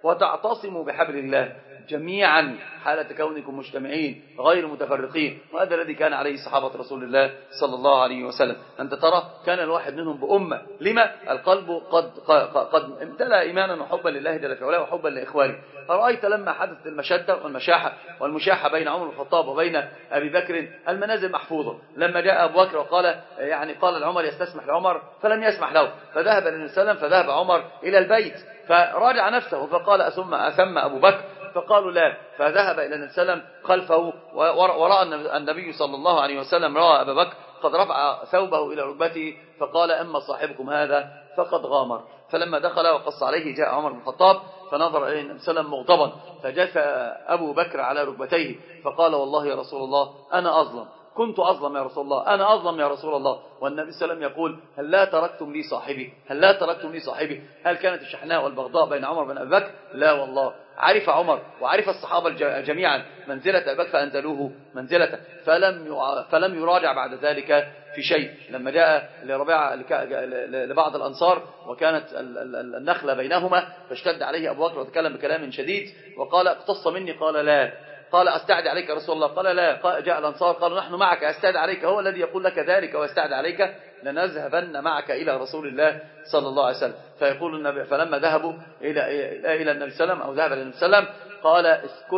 وتعتصموا بحبل الله جميعا حالة كونكم مجتمعين غير متفرقين. وهذا الذي كان عليه صحابة رسول الله صلى الله عليه وسلم. أنت ترى كان الواحد منهم بأمة. لما؟ القلب قد, قد امتلأ إيمانا وحبا لله جل في علاه وحبا لإخوانه. فرأيت لما حدثت المشدة والمشاحة والمشاحة بين عمر الخطاب وبين أبي بكر المنازل محفوظة. لما جاء أبو بكر وقال يعني قال العمر يستسمح لعمر فلم يسمح له، فذهب النبي صلى الله عليه وسلم فذهب عمر إلى البيت فراجع نفسه فقال أثم أثم أبو بكر؟ فقالوا لا. فذهب إلى النبي صلى الله عليه وسلم خلفه ورأى النبي صلى الله عليه وسلم رأى أبا بكر قد رفع ثوبه إلى ركبته فقال أما صاحبكم هذا فقد غامر. فلما دخل وقص عليه جاء عمر بن الخطاب فنظر إليه النبي صلى الله عليه وسلم مغضبا فجثى أبو بكر على ركبتيه فقال والله يا رسول الله أنا أظلم، كنت أظلم يا رسول الله، أنا أظلم يا رسول الله. والنبي صلى الله عليه وسلم يقول هل لا تركتم لي صاحبي، هل لا تركتم لي صاحبي. هل كانت الشحناء والبغضاء بين عمر بن أبي بكر؟ لا والله. عرف عمر وعرف الصحابة جميعا منزلة أبي بكر فأنزلوه منزلته فلم فلم يراجع بعد ذلك في شيء. لما جاء لربيعة لبعض الأنصار وكانت النخلة بينهما فاشتد عليه أبو بكر وتكلم بكلام شديد وقال اقتص مني، قال لا. قال أستعد عليك رسول الله؟ قال لا. جاء الأنصار قالوا نحن معك، أستعد عليك، هو الذي يقول لك ذلك وأستعد عليك، لنذهبن معك إلى رسول الله صلى الله عليه وسلم. فيقول النبي فلما ذهبوا إلى إلى النبي صلى الله عليه وسلم أو ذهب إلى النبي صلى الله عليه وسلم قال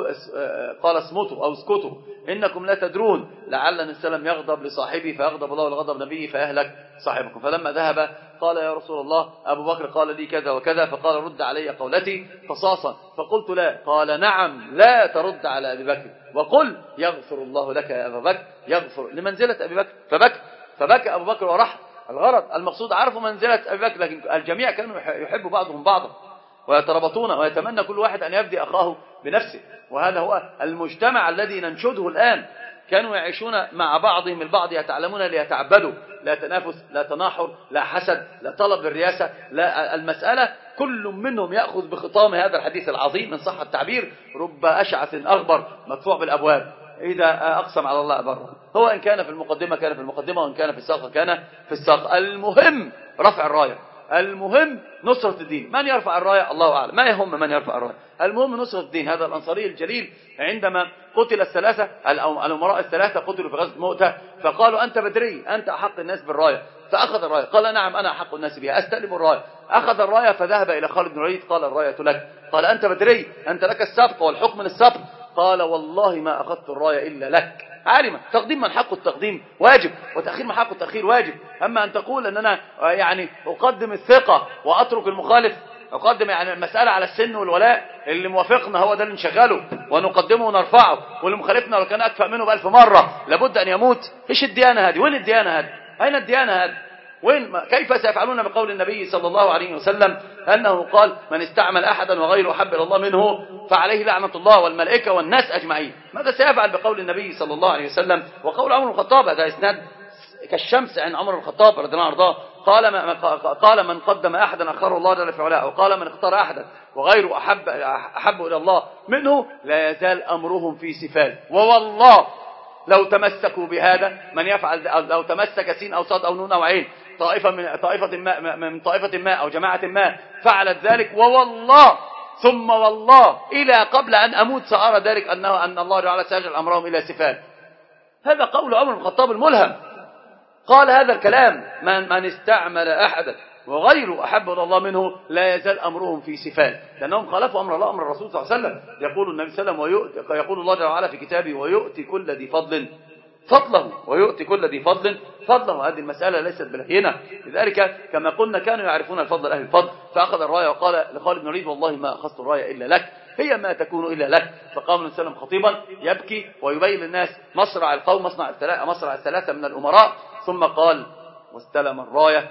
قال اصمتوا أو اسكتوا إنكم لا تدرون لعل النبي صلى الله عليه وسلم يغضب لصاحبه فيغضب الله لغضب نبيه فيهلك صاحبكم. فلما ذهب قال يا رسول الله أبو بكر قال لي كذا وكذا، فقال رد علي قولتي قصاصا. فقلت لا. قال نعم لا ترد على أبي بكر وقل يغفر الله لك يا أبا بكر، يغفر لمنزلة أبي بكر. فبكى فبكى أبو بكر ورحل. الغرض المقصود عرفوا منزلة أبي بكر، لكن الجميع كانوا يحب بعضهم بعضا ويتربطون ويتمنى كل واحد أن يفدي أخاه بنفسه. وهذا هو المجتمع الذي ننشده الآن. كانوا يعيشون مع بعضهم البعض يتعلمون ليتعبدوا، لا تنافس، لا تناحر، لا حسد، لا طلب الرياسة، لا المسألة كل منهم يأخذ بخطام هذا الحديث العظيم من صح التعبير رب أشعث أغبر مدفوع بالأبواب إذا أقسم على الله أبره. هو إن كان في المقدمة كان في المقدمة وإن كان في الساق كان في الساق. المهم رفع الراية، المهم نصرة الدين. من يرفع الراية الله أعلم، ما يهم من يرفع الراية، المهم نصرة الدين. هذا الأنصاري الجليل عندما قتل الثلاثة الأمراء الثلاثة قتلوا في غزوة مؤتة فقالوا أنت بدري، أنت أحق الناس بالراية. فأخذ الراية قال نعم أنا أحق الناس بها، أستلم الراية. أخذ الراية فذهب إلى خالد بن الوليد قال الراية لك. قال أنت بدري، أنت لك السبق والحكم من السبق. قال والله ما أخذت الراية إلا لك. عالما تقديم من حقه التقديم واجب وتأخير من حقه التأخير واجب. أما أن تقول أن أنا يعني أقدم الثقة وأترك المخالف، أقدم يعني المسألة على السن والولاء، اللي موافقنا هو ده اللي نشغله ونقدمه ونرفعه، واللي مخالفنا لو كان أكفأ منه بألف مرة لابد أن يموت. إيش الديانة هذه؟ وين الديانة هذه؟ أين الديانة هذه؟ وين؟ كيف سيفعلون بقول النبي صلى الله عليه وسلم أنه قال من استعمل أحدا وغيره أحب إلى الله منه فعليه لعنة الله والملائكة والناس أجمعين؟ ماذا سيفعل بقول النبي صلى الله عليه وسلم وقول عمر بن الخطاب؟ هذا إسناد كالشمس عن عمر بن الخطاب رضي الله عنه. قال ما قال من قدم أحدا أخره الله جل في علاه، وقال من اختار أحدا وغيره أحب أحب إلى الله منه لا يزال أمرهم في سفال. ووالله لو تمسكوا بهذا من يفعل، لو تمسك سين أو صاد أو نون أو عين طائفة من طائفة ما من طائفة ما أو جماعة ما فعلت ذلك، ووالله ثم والله إلى قبل أن أموت سأرى ذلك أنه أن الله جعل ساجل أمرهم إلى سفال. هذا قول عمر بن الخطاب الملهم، قال هذا الكلام من من استعمل أحدا وغيره أحب إلى الله منه لا يزال أمرهم في سفال، لأنهم خالفوا أمر الله أمر الرسول صلى الله عليه وسلم. يقول النبي صلى الله عليه وسلم ويقول الله جل وعلا في كتابه ويؤتي كل ذي فضل فضله، ويؤتي كل ذي فضل فضله. هذه المسألة ليست بالهينة. لذلك كما قلنا كانوا يعرفون الفضل أهل الفضل. فأخذ الراية وقال لخالد بن الوليد والله ما أخذت الراية إلا لك، هي ما تكون إلا لك. فقام النبي صلى الله عليه وسلم خطيبا يبكي ويبين للناس مصرع القوم، مصنع الثلاثة مصرع الثلاثة من الأمراء، ثم قال واستلم الراية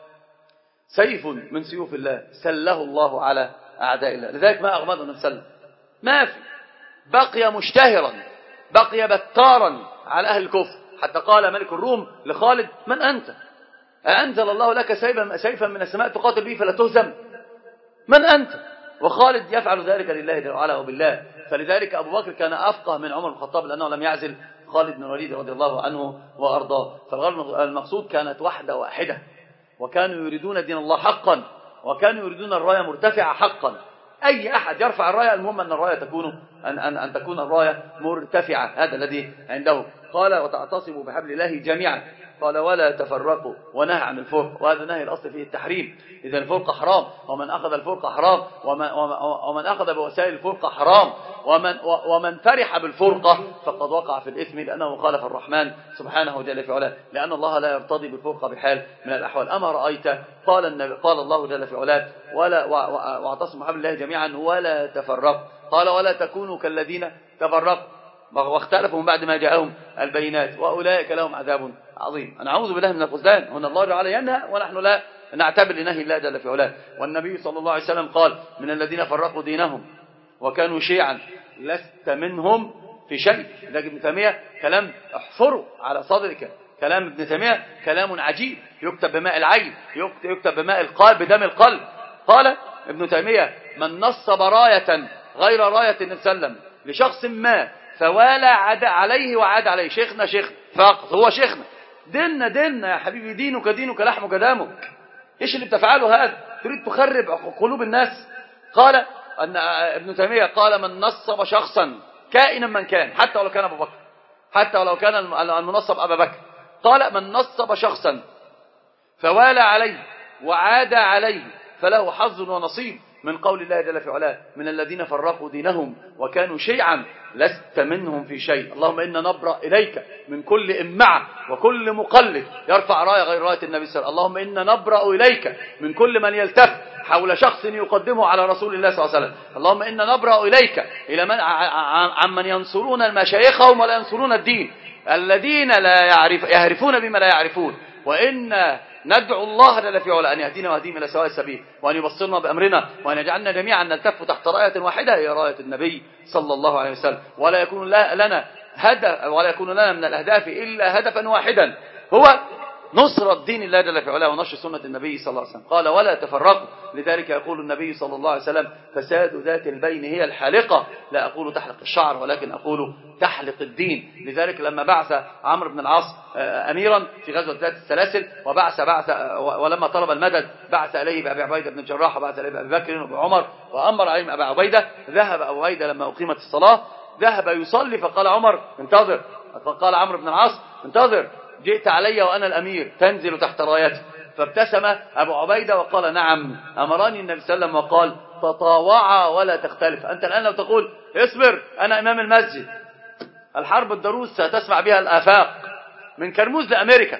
سيف من سيوف الله سله الله على أعداء الله. لذلك ما أغمضه النبي صلى الله عليه وسلم، ما في، بقي مشتهرا، بقي بتارا على أهل الكفر، حتى قال ملك الروم لخالد من أنت؟ أنزل الله لك سيفا من السماء تقاتل به فلا تهزم؟ من أنت؟ وخالد يفعل ذلك لله جل وعلا وبالله. فلذلك أبو بكر كان أفقه من عمر بن الخطاب لأنه لم يعزل خالد بن الوليد رضي الله عنه وأرضاه. فالمقصود كانت وحدة واحدة، وكانوا يريدون دين الله حقا، وكانوا يريدون الراية مرتفعة حقا. أي أحد يرفع الراية، المهم أن الراية تكون أن, أن, أن تكون الراية مرتفعة، هذا الذي عنده. قال وتعتصموا بحبل الله جميعا، قال ولا تفرقوا، ونهى عن الفرق، وهذا نهي الأصل فيه التحريم. إذا الفرقة حرام، ومن أخذ الفرقة حرام، ومن, ومن أخذ بوسائل الفرقة حرام، ومن, ومن فرح بالفرقة فقد وقع في الإثم، لأنه خالف الرحمن سبحانه جل في علاه، لأن الله لا يرتضي بالفرقة بحال من الأحوال. أما رأيت قال النبي قال الله جل في علاه ولا واعتصموا بحبل الله جميعا ولا تفرقوا، قال ولا تكونوا كالذين تفرقوا واختلفوا من بعد ما جاءهم البينات وأولئك لهم عذاب عظيم. أنا أعوذ بالله من الخذلان. هنا الله تعالى ينهى ونحن لا نعتبر لنهي الله جل في علاه. والنبي صلى الله عليه وسلم قال من الذين فرقوا دينهم وكانوا شيعا لست منهم في شيء. لكن ابن تيمية كلام احفره على صدرك، كلام ابن تيمية كلام عجيب، يكتب بماء العين، يكتب بماء القلب، بدم القلب. قال ابن تيمية من نصب راية غير راية النبي صلى الله عليه وسلم لشخص ما فوالى عاد عليه وعاد عليه، شيخنا شيخ فقط، هو شيخنا، ديننا ديننا يا حبيبي، دينك دينك لحمك دمك. ايش اللي بتفعله هذا؟ تريد تخرب قلوب الناس. قال ان ابن تيمية قال من نصب شخصا كائنا من كان، حتى ولو كان ابو بكر، حتى ولو كان المنصب ابا بكر، قال من نصب شخصا فوالى عليه وعاد عليه فله حظ ونصيب من قول الله جل في علاه من الذين فرقوا دينهم وكانوا شيعا لست منهم في شيء. اللهم إنا نبرأ إليك من كل إمعة وكل مقلد يرفع راية غير راية النبي صلى الله عليه وسلم. اللهم إنا نبرأ إليك من كل من يلتف حول شخص يقدمه على رسول الله صلى الله عليه وسلم. اللهم إنا نبرأ إليك إلى من عمن ينصرون المشايخهم ولا ينصرون الدين، الذين لا يعرف يعرفون بما لا يعرفون. وإن ندعو الله جل في علاه أن يهدينا ويهديهم إلى سواء السبيل، وأن يبصرنا بأمرنا، وأن يجعلنا جميعا نلتف تحت راية واحدة هي راية النبي صلى الله عليه وسلم. ولا يكون لنا هدف ولا يكون لنا من الأهداف إلا هدفا واحدا، هو نصرة دين الله جل في علاه ونشر سنة النبي صلى الله عليه وسلم. قال ولا تفرقوا، لذلك يقول النبي صلى الله عليه وسلم فساد ذات البين هي الحالقة، لا أقول تحلق الشعر ولكن أقول تحلق الدين. لذلك لما بعث عمرو بن العاص أميرا في غزوة ذات السلاسل وبعث بعث ولما طلب المدد بعث إليه بأبي عبيدة بن الجراح وبعث إليه بأبي بكر وعمر وأمر عليهم أبا عبيدة. ذهب أبو عبيدة لما أقيمت الصلاة ذهب يصلي، فقال عمر انتظر، فقال عمرو بن العاص انتظر، جئت علي وأنا الأمير تنزل تحت رايتي. فابتسم أبو عبيدة وقال نعم أمراني النبي صلى الله عليه وسلم وقال تطاوعا ولا تختلف. أنت الآن لو تقول اصبر أنا إمام المسجد، الحرب الضروس ستسمع بها الآفاق من كرموز لأمريكا،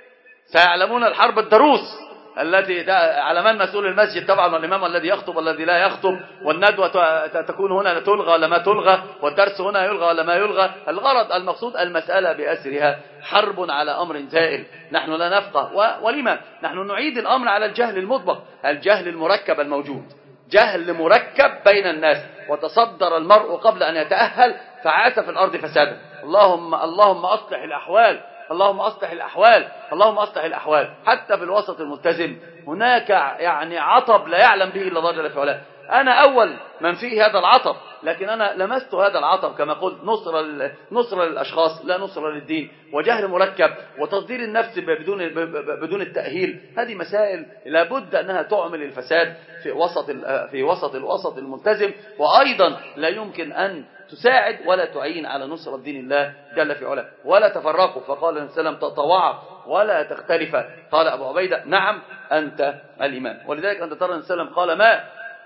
سيعلمون الحرب الضروس التي على من مسؤول المسجد طبعا، والإمام الذي يخطب والذي لا يخطب، والندوة تكون هنا تلغى ولا ما تلغى، والدرس هنا يلغى ولا ما يلغى. الغرض المقصود المسألة بأسرها حرب على أمر زائل، نحن لا نفقه. ولما نحن نعيد الأمر على الجهل المطبق، الجهل المركب الموجود، جهل مركب بين الناس، وتصدر المرء قبل أن يتأهل فعاث في الأرض فسادا. اللهم اللهم أصلح الأحوال، اللهم أصلح الأحوال، اللهم أصلح الأحوال. حتى في الوسط الملتزم هناك يعني عطب لا يعلم به إلا الله جل في علاه. أنا أول من فيه هذا العطب، لكن أنا لمست هذا العطب كما قلت، نصر نصر للأشخاص لا نصر للدين، وجهل مركب، وتصدير النفس بدون بدون التأهيل. هذه مسائل لابد أنها تعمل الفساد في وسط في وسط الوسط الملتزم، وأيضا لا يمكن أن تساعد ولا تعين على نصرة دين الله جل في علاه. ولا تفرقوا، فقال النبي صلى الله عليه وسلم تطوعوا ولا تختلفا. قال أبو عبيدة نعم أنت الإمام. ولذلك أنت ترى النبي صلى الله عليه وسلم قال ما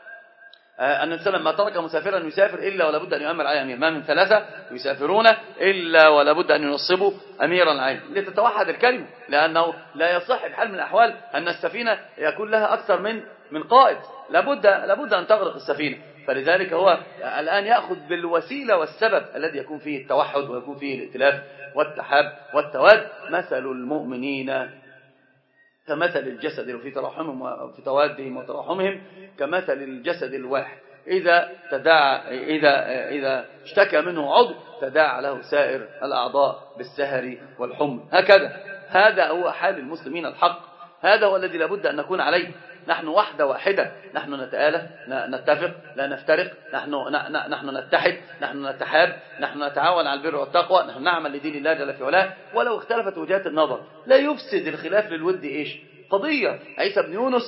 أن النبي صلى الله عليه وسلم ما ترك مسافرا يسافر إلا ولا بد أن يؤمر عليه أمير، ما من ثلاثة يسافرون إلا ولا بد أن ينصبوا أميرا عليه، لتتوحد الكلمة، لأنه لا يصح بحال من الأحوال أن السفينة يكون لها أكثر من من قائد، لابد لابد أن تغرق السفينة. فلذلك هو الآن يأخذ بالوسيلة والسبب الذي يكون فيه التوحد ويكون فيه الائتلاف والتحاب والتواد. مثل المؤمنين كمثل الجسد في تراحمهم وفي توادهم وتراحمهم كمثل الجسد الواحد، إذا تداعى إذا إذا اشتكى منه عضو تداعى له سائر الأعضاء بالسهر والحمى. هكذا هذا هو حال المسلمين الحق، هذا هو الذي لابد أن نكون عليه. نحن وحدة واحدة، نحن نتآلف نتفق لا نفترق، نحن نحن نتحد، نحن نتحاب، نحن نتعاون على البر والتقوى، نحن نعمل لدين الله جل في علاه. ولو اختلفت وجهات النظر لا يفسد الخلاف للود ايش قضية. عيسى بن يونس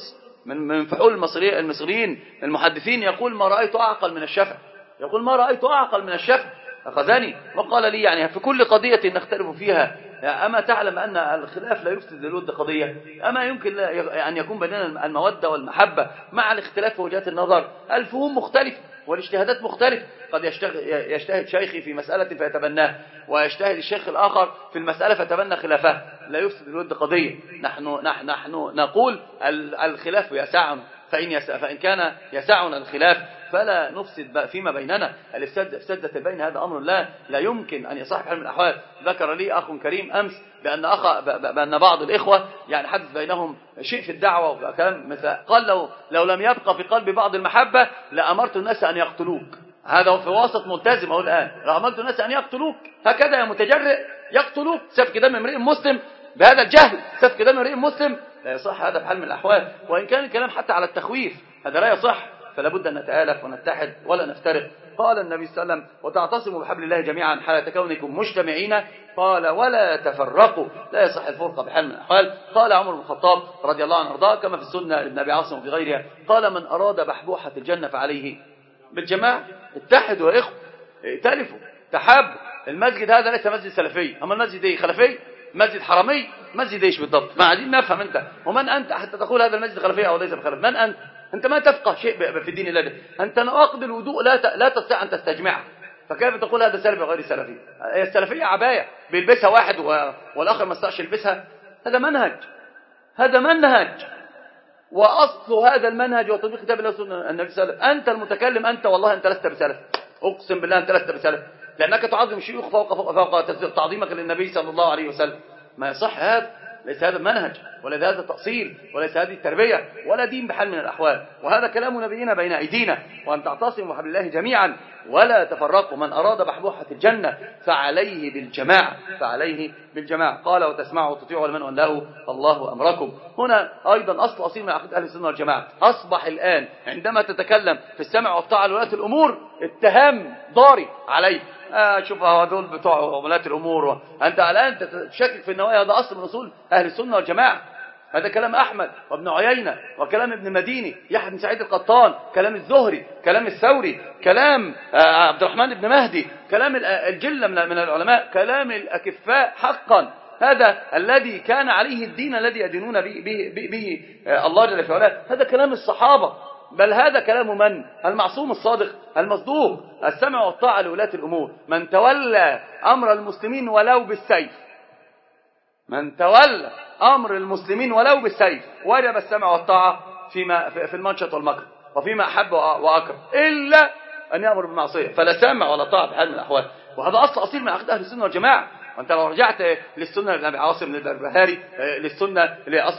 من من فحول المصريين المصريين المحدثين يقول ما رأيت أعقل من الشافعي، يقول ما رأيت أعقل من الشافعي. أخذني وقال لي يعني في كل قضية نختلف فيها أما تعلم أن الخلاف لا يفسد للود قضية؟ أما يمكن أن يكون بيننا المودة والمحبة مع الاختلاف في وجهات النظر؟ الفهوم مختلفة والاجتهادات مختلفة. قد يجتهد شيخي في مسألة فيتبناه، ويجتهد الشيخ الآخر في المسألة فتبنى خلافه، لا يفسد الود قضية. نحن, نحن, نحن نقول الخلاف يسعنا، فإن, يسع فإن كان يسعنا الخلاف فلا نفسد فيما بيننا. الافساد افسادة البين هذا امر لا لا يمكن ان يصح بحال من الاحوال. ذكر لي اخ كريم امس بان اخ بان بعض الاخوه يعني حدث بينهم شيء في الدعوه وكلام مثل قال لو لو لم يبقى في قلب بعض المحبه لامرت الناس ان يقتلوك. هذا في وسط ملتزم اهو الان، لامرت الناس ان يقتلوك. هكذا يا متجرئ يقتلوك، سفك دم امرئ مسلم بهذا الجهل، سفك دم امرئ مسلم لا يصح هذا بحال من الاحوال. وان كان الكلام حتى على التخويف هذا لا يصح، فلا بد أن نتآلف ونتحد ولا نفترق. قال النبي صلى الله عليه وسلم وتعتصموا بحبل الله جميعا حالة كونكم مجتمعين، قال ولا تفرقوا، لا يصح الفرقة بحال من الأحوال. قال عمر بن الخطاب رضي الله عنه وارضاه كما في السنة لابن أبي عاصم وفي غيرها، قال من أراد بحبوحة الجنة فعليه بالجماعة. اتحدوا يا إخوة، ائتلفوا، تحابوا. المسجد هذا ليس مسجد سلفي، أما المسجد ايه؟ خلفي، مسجد حرمي، مسجد ايش بالضبط؟ ما عايزين نفهم انت ومن انت حتى تقول هذا المسجد خلفي او ليس بخلفي؟ من انت؟ انت ما تفقه شيء في الدين الله. انت نواقض الوضوء لا ت... لا تستطيع ان تستجمعها، فكيف تقول هذا سلفي وغير سلفي؟ السلفيه عبايه بيلبسها واحد و... والاخر ما استطاعش يلبسها. هذا منهج، هذا منهج، واصل هذا المنهج وتطبيق كتاب الله وسنه النبي صلى الله عليه وسلم. انت المتكلم انت والله انت لست بسلف، اقسم بالله انت لست بسلف، لانك تعظم الشيوخ فوق فوق, فوق تعظيمك للنبي صلى الله عليه وسلم. ما يصح هذا، ليس هذا المنهج ولا هذا التأصيل وليس هذه التربية ولا دين بحال من الأحوال. وهذا كلام نبينا بين أيدينا، وأن تعتصموا بحبل الله جميعا ولا تفرقوا. من أراد بحبوحة الجنة فعليه بالجماعة، فعليه بالجماعة. قال وتسمعوا وتطيعوا لمن ولاه الله أمركم. هنا أيضا أصل أصيل من عقيدة أهل السنة والجماعة. أصبح الآن عندما تتكلم في السمع والطاعة لولاة الأمور اتهام ضاري عليه. آه شوف هذول بتوع ولاة الأمور، أنت الآن تشكك في النوايا. هذا أصل من أصول أهل السنة والجماعة. هذا كلام أحمد وابن عيينة وكلام ابن مديني، يحيى بن سعيد القطان، كلام الزهري، كلام الثوري، كلام آه عبد الرحمن بن مهدي، كلام الجلة من العلماء، كلام الأكفاء حقا. هذا الذي كان عليه الدين الذي يدينون به, به, به, به الله جل وعلا. هذا كلام الصحابة، بل هذا كلام من؟ المعصوم الصادق المصدوق. السمع والطاعة لولاة الأمور. من تولى أمر المسلمين ولو بالسيف، من تولى أمر المسلمين ولو بالسيف وجب السمع والطاعة فيما في المنشط والمكر وفيما أحب وأكره، إلا أن يأمر بالمعصية فلا سمع ولا طاعة بحال من الأحوال. وهذا أصل أصيل من عقيدة أهل السنة والجماعة. وانت لو رجعت للسنه لابن ابي عاصم للبربهاري، للسنه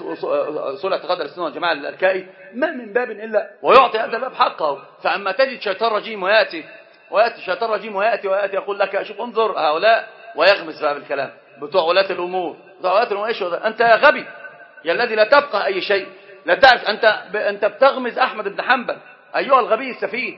لاصول اعتقاد السنه والجماعه للالكائي، ما من باب الا ويعطي هذا الباب حقه. فاما تجد شيطان رجيم وياتي وياتي شيطان رجيم وياتي وياتي يقول لك شوف انظر هؤلاء، ويغمس بقى بالكلام بتوع ولاة الامور، بتوع ولاة الامور. ايش انت يا غبي يا الذي لا تفقه اي شيء، لا تعرف. انت انت بتغمز احمد بن حنبل ايها الغبي السفيه،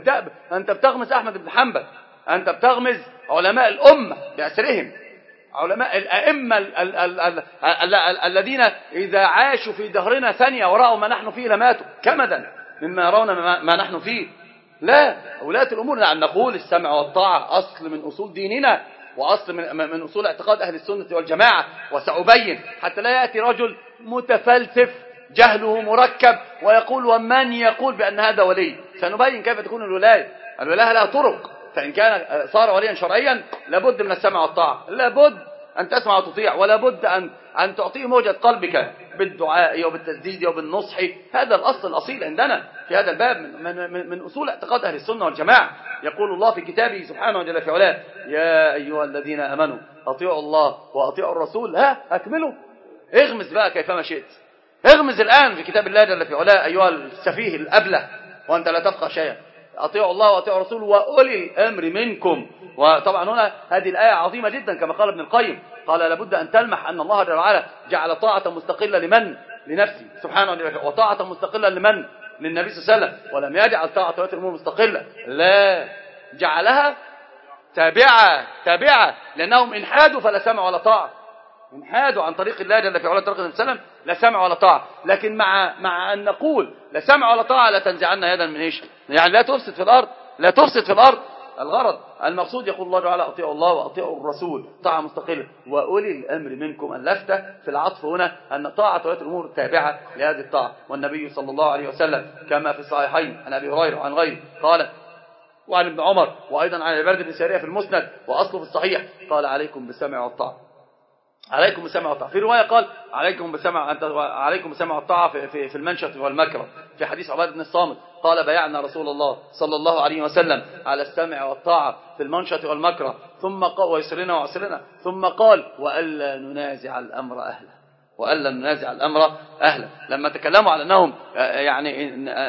انت بتغمز احمد بن حنبل، انت بتغمز علماء الامه باسرهم، علماء الأئمة ال ال ال ال الذين إذا عاشوا في دهرنا ثانية ورأوا ما نحن فيه لماتوا كمدا مما يرون ما نحن فيه. لا، ولاة الأمور نعم نقول السمع والطاعة أصل من أصول ديننا وأصل من, من أصول اعتقاد أهل السنة والجماعة. وسأبين حتى لا يأتي رجل متفلسف جهله مركب ويقول ومن يقول بأن هذا ولي. سنبين كيف تكون الولاية. الولاية لها طرق، فإن كان صار وليا شرعيا لابد من السمع والطاعة، لابد أن تسمع وتطيع، ولا بد أن أن تعطيه موجة قلبك بالدعاء وبالتسديد وبالنصح. هذا الأصل الأصيل عندنا في هذا الباب من, من, من أصول اعتقاد أهل السنة والجماعة. يقول الله في كتابه سبحانه وجل في علاه يا أيها الذين آمنوا أطيعوا الله وأطيعوا الرسول. ها أكملوا، اغمز بقى كيفما شئت، اغمز الآن في كتاب الله جل في علاه أيها السفيه الأبله وأنت لا تفقه شيئا. أطيعوا الله وأطيعوا الرسول وأولي الأمر منكم. وطبعا هنا هذه الآية عظيمة جدا كما قال ابن القيم، قال لابد أن تلمح أن الله جل وعلا جعل طاعة مستقلة لمن؟ لنفسه سبحانه وتعالى، وطاعة مستقلة لمن؟ للنبي صلى الله عليه وسلم. ولم يجعل طاعة ولاة الأمور مستقلة، لا، جعلها تابعة تابعة، لأنهم إن حادوا فلا سمع ولا طاعة، انحادوا عن طريق الله جل في علاه طريق النبي صلى الله عليه وسلم لا سمع ولا طاعة. لكن مع مع أن نقول لا سمع ولا طاعة لا تنزعن يدا من إيش؟ يعني لا تفسد في الأرض، لا تفسد في الأرض. الغرض المقصود يقول الله تعالى أطيعوا الله وأطيعوا الرسول طاعة مستقلة وأولي الأمر منكم. اللفتة في العطف هنا أن طاعة ولاة الأمور تابعة لهذه الطاعة. والنبي صلى الله عليه وسلم كما في الصحيحين عن أبي هريرة وعن غيره قال، وعن ابن عمر وأيضا عن البرد بن سارية في المسند وأصله في الصحيح، قال عليكم بالسمع والطاعة، عليكم بالسمع والطاعة. في رواية قال عليكم بالسمع أنت عليكم بالسمع والطاعة في في, في المنشط والمكره. في حديث عبادة بن الصامت قال بايعنا رسول الله صلى الله عليه وسلم على السمع والطاعة في المنشط والمكره ثم قال ويسرنا وعسرنا ثم قال وألا ننازع الأمر أهله، وألا ننازع الأمر أهله. لما تكلموا على أنهم يعني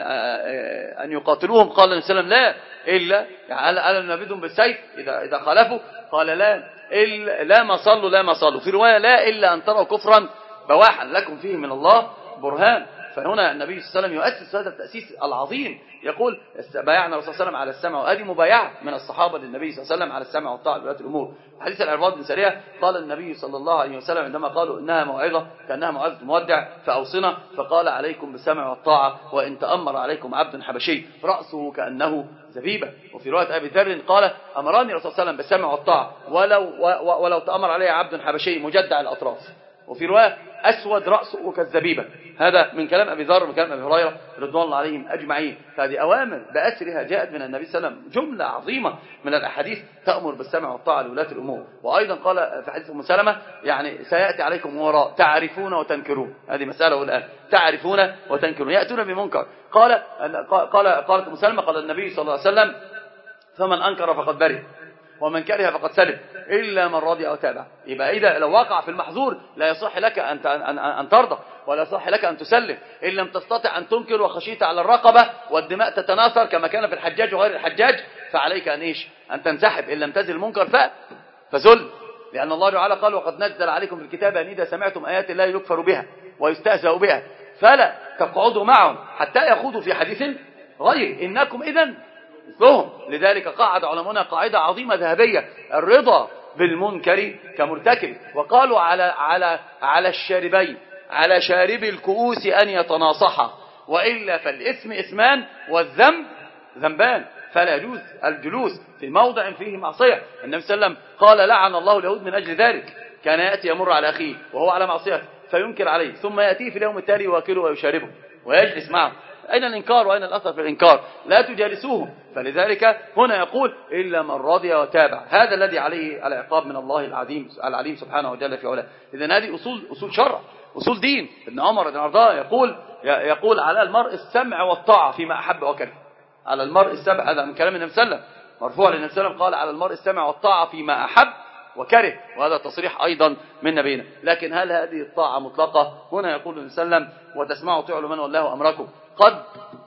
أن يقاتلوهم قال النبي صلى الله عليه وسلم لا إلا يعني ألا ننبذهم بالسيف إذا إذا خالفوا، قال لا إلا لا ما صلوا لا ما صلوا. في رواية لا إلا أن تروا كفرا بواحا لكم فيه من الله برهان. فهنا النبي صلى الله عليه وسلم يؤسس هذا التأسيس العظيم، يقول بايعنا الرسول صلى الله عليه وسلم على السمع، وهذه مبايعة من الصحابة للنبي صلى الله عليه وسلم على السمع والطاعة لولاة الأمور. حديث العرباض بن سارية قال النبي صلى الله عليه وسلم عندما قالوا إنها موعظة كأنها موعظة مودع فأوصنا، فقال عليكم بالسمع والطاعة وإن تأمر عليكم عبد حبشي رأسه كأنه زبيبة. وفي رواية أبي ذر قال أمراني الرسول صلى الله عليه وسلم بالسمع والطاعة ولو ولو تأمر عليه عبد حبشي مجدع الأطراف. وفي رواية أسود رأسه كالزبيبة. هذا من كلام أبي ذر ومن كلام أبي هريرة رضوان الله عليهم أجمعين. فهذه أوامر بأسرها جاءت من النبي صلى الله عليه وسلم، جملة عظيمة من الأحاديث تأمر بالسمع والطاعة لولاة الأمور. وأيضا قال في حديث أم سلمة يعني سيأتي عليكم وراء تعرفون وتنكرون، هذه مسألة الآن تعرفون وتنكرون، يأتون بمنكر. قال قال قالت أم سلمة قال النبي صلى الله عليه وسلم فمن أنكر فقد برئ ومن كره فقد سلم إلا من رضي أو تابع. يبقى إذا لو وقع في المحظور لا يصح لك أن أن ترضى ولا يصح لك أن تسلم. إن لم تستطع أن تنكر وخشيت على الرقبة والدماء تتناثر كما كان في الحجاج وغير الحجاج فعليك أن إيش؟ أن تنسحب. إن لم تزل المنكر ف فزل، لأن الله تعالى قال وقد نزل عليكم في الكتاب أن إذا سمعتم آيات الله يكفر بها ويستهزأ بها فلا تقعدوا معهم حتى يخوضوا في حديث غير إنكم إذن مثلهم. لذلك قاعد علماءنا قاعدة عظيمة ذهبية الرضا بالمنكر كمرتكب. وقالوا على على على الشاربين على شارب الكؤوس أن يتناصحا وإلا فالإثم إثمان والذنب ذنبان، فلا يجوز الجلوس في موضع فيه معصية. النبي صلى الله عليه وسلم قال لعن الله اليهود من أجل ذلك، كان يأتي يمر على أخيه وهو على معصية فينكر عليه ثم يأتيه في اليوم التالي يواكله ويشاربه ويجلس معه. أين الإنكار وأين الأثر في الإنكار؟ لا تجالسوهم. فلذلك هنا يقول إلا من رضي وتابع، هذا الذي عليه العقاب من الله العظيم العليم سبحانه وتعالى في علاه. إذن هذه أصول أصول شرع أصول دين. ابن عمر بن عرضاء يقول يقول على المرء السمع والطاعة فيما أحب وكره. على المرء السمع، هذا من كلام النبي صلى الله عليه وسلم مرفوع للنبي صلى الله عليه وسلم، قال على المرء السمع والطاعة فيما أحب وكره، وهذا تصريح أيضا من نبينا. لكن هل هذه الطاعة مطلقة؟ هنا يقول النبي صلى الله عليه وسلم وتسمعوا تعلوا من والله أمركم، قد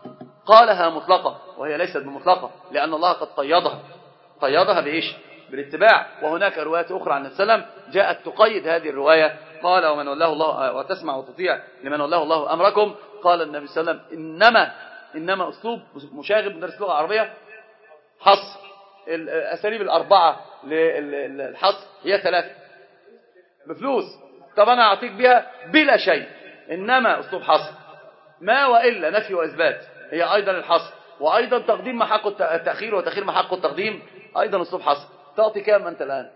قالها مطلقة وهي ليست بمطلقة لأن الله قد قيضها قيضها بإيش؟ بالاتباع. وهناك روايات أخرى عن النبي صلى الله عليه وسلم جاءت تقيد هذه الرواية، قال ومن والله الله وتسمع وتطيع لمن والله الله أمركم. قال النبي صلى الله عليه وسلم إنما إنما أسلوب مشاغب من درس لغة عربية حصر الأساليب الأربعة للحصر هي ثلاثة بفلوس. طب أنا أعطيك بها بلا شيء، إنما أسلوب حصر، ما وإلا نفي وإثبات هي أيضا الحصر، وأيضا تقديم محق التأخير وتأخير محق التقديم أيضا أسلوب حصر. تعطي كام أنت الآن؟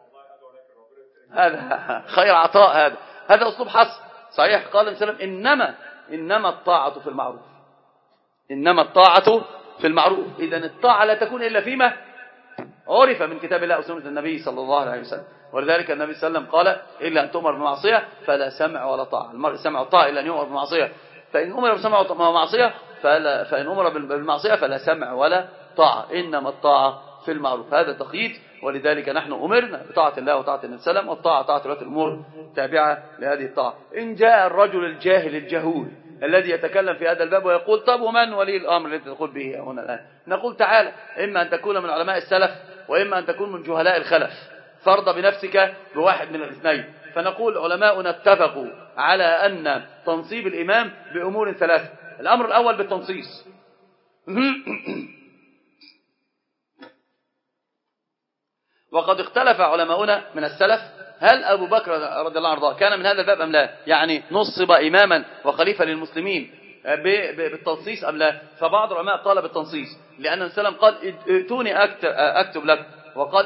هذا خير عطاء، هذا هذا أسلوب حصر صحيح. قال النبي صلى الله عليه وسلم إنما إنما الطاعة في المعروف، إنما الطاعة في المعروف. إذن الطاعة لا تكون إلا فيما عرف من كتاب الله وسنة النبي صلى الله عليه وسلم. ولذلك النبي صلى الله عليه وسلم قال إلا أن تؤمر بمعصية فلا سمع ولا طاعة. المرء سمع الطاعة إلا أن يؤمر بمعصية، فإن أمر بسمع ومعصية فلا فإن أمر بالمعصية فلا سمع ولا طاعة. إنما الطاعة في المعروف، هذا تقييد. ولذلك نحن أمرنا بطاعة الله وطاعة النبي صلى الله عليه وسلم، والطاعة طاعة ولاة الأمور تابعة لهذه الطاعة. إن جاء الرجل الجاهل الجهول الذي يتكلم في هذا الباب ويقول طب ومن ولي الأمر الذي تقول به هنا الآن؟ نقول تعالى، إما أن تكون من علماء السلف وإما أن تكون من جهلاء الخلف، فارض بنفسك بواحد من الاثنين. فنقول علماؤنا اتفقوا على أن تنصيب الإمام بأمور ثلاثة. الأمر الأول بالتنصيص وقد اختلف علماؤنا من السلف هل أبو بكر رضي الله عنه كان من هذا الباب أم لا؟ يعني نصب إماما وخليفة للمسلمين بالتنصيص أم لا؟ فبعض العلماء قال بالتنصيص، لأن النبي صلى الله عليه وسلم قال ائتوني أكتب لك، وقال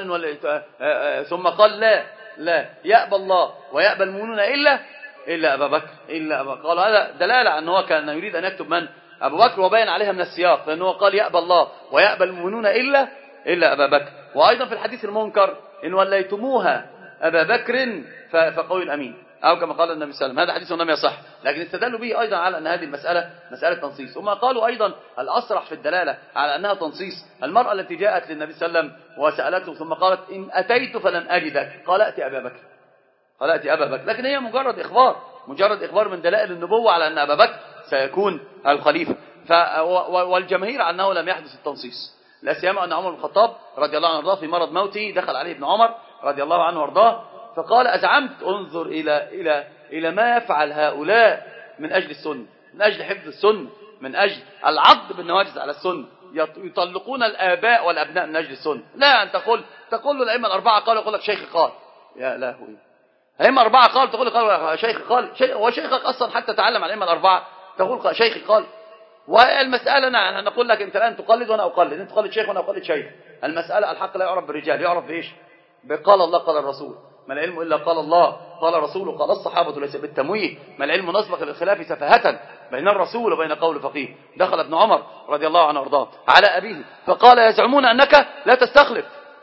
إن ثم قال لا لا يأبى الله ويأبى المؤمنون إلا إلا أبا بكر إلا أبا بكر. قال هذا دلالة على أنه كان يريد أن يكتب من؟ أبو بكر، وبين عليها من السياق، لأنه قال يأبى الله ويأبى المؤمنون إلا إلا أبا بكر. وأيضا في الحديث المنكر إن وليتموها أبا بكر فقوي الأمين، أو كما قال النبي صلى الله عليه وسلم. هذا حديث لم يصح، لكن استدلوا به أيضا على أن هذه المسألة مسألة تنصيص. وما قالوا أيضا الأصرح في الدلالة على أنها تنصيص المرأة التي جاءت للنبي صلى الله عليه وسلم وسألته ثم قالت إن أتيت فلم أجدك، قال أتي أبا بكر، قال أتي أبا بكر، لكن هي مجرد إخبار، مجرد إخبار من دلائل النبوة على أن أبا بكر سيكون الخليفة. ف والجماهير على أنه لم يحدث التنصيص، لا سيما أن عمر بن الخطاب رضي الله عنه وارضاه في مرض موته دخل عليه ابن عمر رضي الله عنه وارضاه فقال أزعمت انظر إلى إلى إلى ما يفعل هؤلاء من أجل السنة، من أجل حفظ السنة، من أجل العض بالنواجذ على السنة، يطلقون الآباء والأبناء من أجل السنة. لا أن تقول تقول له الأئمة الأربعة قالوا، يقول لك شيخ قال، يا لهوي، الأئمة الأربعة قال تقول قال شيخ قال، وشيخك أصلا حتى تعلم على الأئمة الأربعة تقول شيخ قال. والمسألة نحن نقول لك أنت الآن تقلد وأنا أقلد، أنت تقلد شيخ وأنا أقلد شيخ. المسألة الحق لا يعرف بالرجال، يعرف بإيش؟ بقال الله قال الرسول، ما العلم إلا قال الله قال رسوله قال الصحابة، ليس بالتمويه. ما العلم نسبق للخلاف سفاهة بين الرسول وبين قول فقيه. دخل ابن عمر رضي الله عنه وارضاه على أبيه فقال يزعمون أنك لا تستخلف،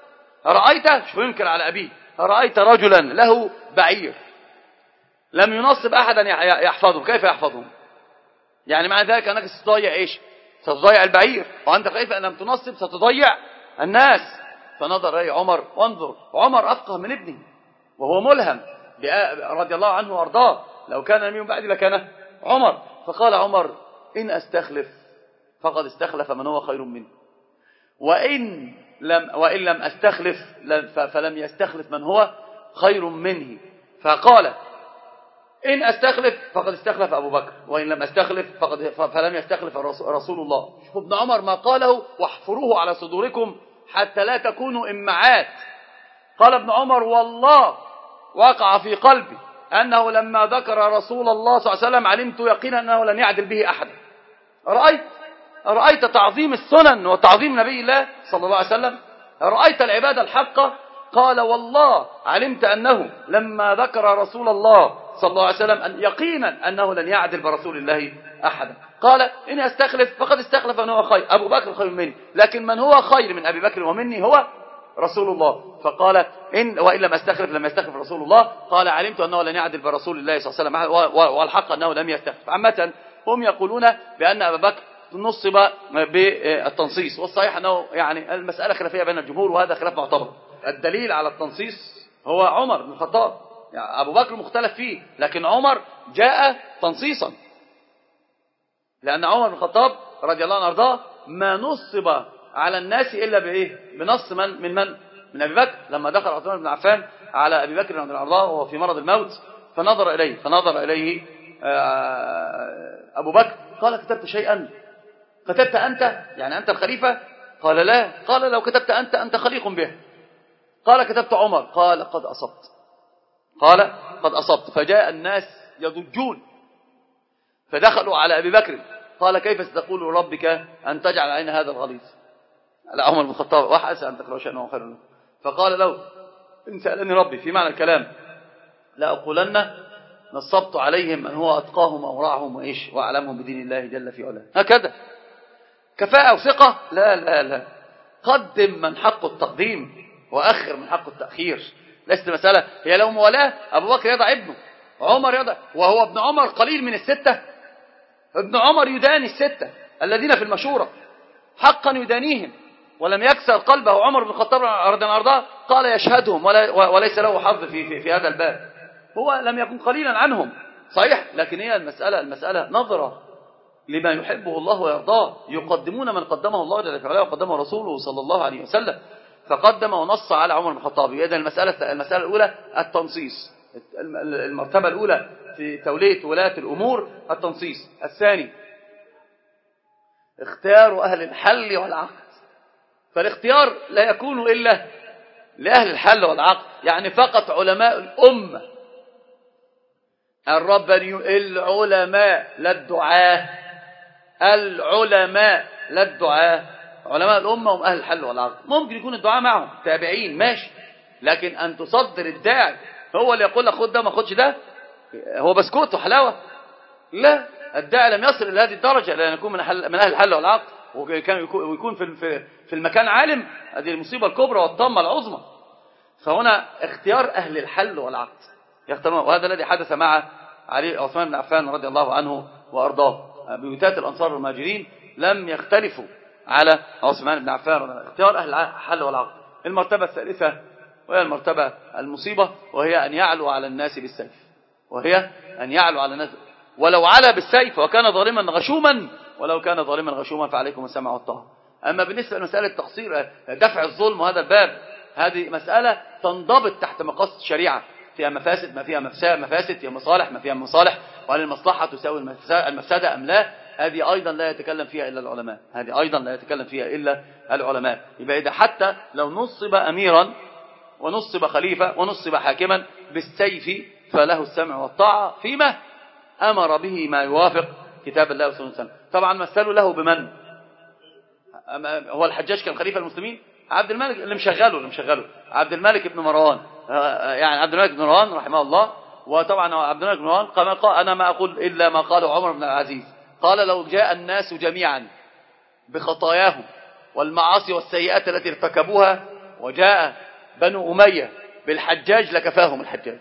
أرأيت، شو ينكر على أبيه، أرأيت رجلا له بعير لم ينصب أحدا يحفظه، كيف يحفظه؟ يعني مع ذلك أنك ستضيع إيش؟ ستضيع البعير، وأنت كيف أن لم تنصب ستضيع الناس. فنظر إليه عمر، وانظر عمر أفقه من ابنه وهو ملهم رضي الله عنه وارضاه، لو كان نبي من بعد لكان عمر. فقال عمر إن أستخلف فقد استخلف من هو خير منه، وإن لم وإن لم أستخلف فلم يستخلف من هو خير منه. فقال إن أستخلف فقد استخلف أبو بكر، وإن لم أستخلف فقد فلم يستخلف رسول الله. شوفوا ابن عمر ما قاله، واحفروه على صدوركم حتى لا تكونوا إمعات. قال ابن عمر والله وقع في قلبي أنه لما ذكر رسول الله صلى الله عليه وسلم علمت يقينا أنه لن يعدل به أحد. رأيت رأيت تعظيم السنن وتعظيم نبي الله صلى الله عليه وسلم، رأيت العبادة الحقة. قال والله علمت أنه لما ذكر رسول الله صلى الله عليه وسلم أن يقينا أنه لن يعدل برسول الله أحدا. قال إن أستخلف فقد استخلف من هو خير، أبو بكر خير مني، لكن من هو خير من أبي بكر ومني هو رسول الله. فقال إن وإن لم أستخلف لم يستخلف رسول الله. قال علمت أنه لن يعدل برسول الله صلى الله عليه وسلم، والحق أنه لم يستخلف. عامة هم يقولون بأن أبا بكر نصب بالتنصيص، والصحيح أنه يعني المسألة خلافية بين الجمهور، وهذا خلاف معتبر. الدليل على التنصيص هو عمر بن الخطاب، يعني أبو بكر مختلف فيه، لكن عمر جاء تنصيصا، لأن عمر بن الخطاب رضي الله عنه وارضاه ما نصب على الناس إلا بإيه؟ بنص من من من من أبي بكر. لما دخل عثمان بن عفان على أبي بكر رضي الله عنه وارضاه وهو في مرض الموت فنظر إليه فنظر إليه أبو بكر قال كتبت شيئا؟ كتبت أنت؟ يعني أنت الخليفة؟ قال لا. قال لو كتبت أنت أنت خليق به. قال كتبت عمر. قال قد أصبت. قال قد أصبت. فجاء الناس يضجون فدخلوا على أبي بكر. قال كيف ستقول ربك أن تجعل عين هذا الغليظ؟ لا عمر بن الخطاب وحسن أن تكره شأنه خير له. فقال له إن سألني ربي في معنى الكلام لأقولن نصبت عليهم من هو أتقاهم وأورعهم وإيش وأعلمهم بدين الله جل في علاه. هكذا كفاءة وثقة؟ لا لا لا، قدم من حق التقديم وأخر من حق التأخير. ليست مسألة هي لو موالاه أبو بكر يضع ابنه، عمر يضع، وهو ابن عمر قليل من الستة. ابن عمر يداني الستة الذين في المشورة حقا يدانيهم، ولم يكسر قلبه عمر بن الخطاب رضي الله عنه. قال يشهدهم ولا وليس له حظ في, في, في هذا الباب. هو لم يكن قليلا عنهم صحيح، لكن هي المسألة المسألة نظرة لما يحبه الله ويرضاه. يقدمون من قدمه الله جل في علاه وقدمه رسوله صلى الله عليه وسلم، فقدم ونص على عمر بن الخطاب. إذن المسألة المسألة الأولى التنصيص، المرتبة الأولى في تولية ولاة الأمور التنصيص. الثاني اختيار أهل الحل والعقد، فالاختيار لا يكون إلا لأهل الحل والعقد، يعني فقط علماء الأمة الربانيون، العلماء لا الدعاة، العلماء لا الدعاة، علماء الأمة هم أهل الحل والعقد. ممكن يكون الدعاء معهم تابعين ماشي، لكن أن تصدر الداعي هو اللي يقول لك خد ده ما خدش ده، هو بسكوت وحلاوة؟ لا، الداعي لم يصل إلى هذه الدرجة لأن يكون من من أهل الحل والعقد ويكون في في المكان عالم. هذه المصيبة الكبرى والطامة العظمى. فهنا اختيار أهل الحل والعقد يختارون، وهذا الذي حدث مع علي عثمان بن عفان رضي الله عنه وأرضاه. بيوتات الأنصار والمهاجرين لم يختلفوا على عثمان بن عفان، اختيار أهل الحل والعقد. المرتبة الثالثة وهي المرتبة المصيبة، وهي أن يعلو على الناس بالسيف، وهي أن يعلو على الناس ولو علا بالسيف وكان ظالما غشوما، ولو كان ظالما غشوما فعليكم السمع والطاعة. أما بالنسبة لمسألة تقصير دفع الظلم وهذا الباب، هذه مسألة تنضبط تحت مقاصد الشريعة، فيها مفاسد ما فيها مفاسد، فيها مصالح ما فيها مصالح، وهل المصلحة تساوي المفسدة أم لا، هذه أيضا لا يتكلم فيها إلا العلماء، هذه أيضا لا يتكلم فيها إلا العلماء. يبقى إذا حتى لو نصب أميرا ونصب خليفة ونصب حاكما بالسيف فله السمع والطاعة فيما أمر به ما يوافق كتاب الله وسنة الله. طبعا مثلوا له بمن؟ هو الحجاج كان خليفة المسلمين، عبد الملك اللي مشغله اللي مشغله عبد الملك بن مروان، يعني عبد الملك بن مروان رحمه الله. وطبعا عبد الملك بن مروان قال أنا ما أقول إلا ما قاله عمر بن العزيز، قال لو جاء الناس جميعا بخطاياهم والمعاصي والسيئات التي ارتكبوها وجاء بنو أمية بالحجاج لكفاهم الحجاج.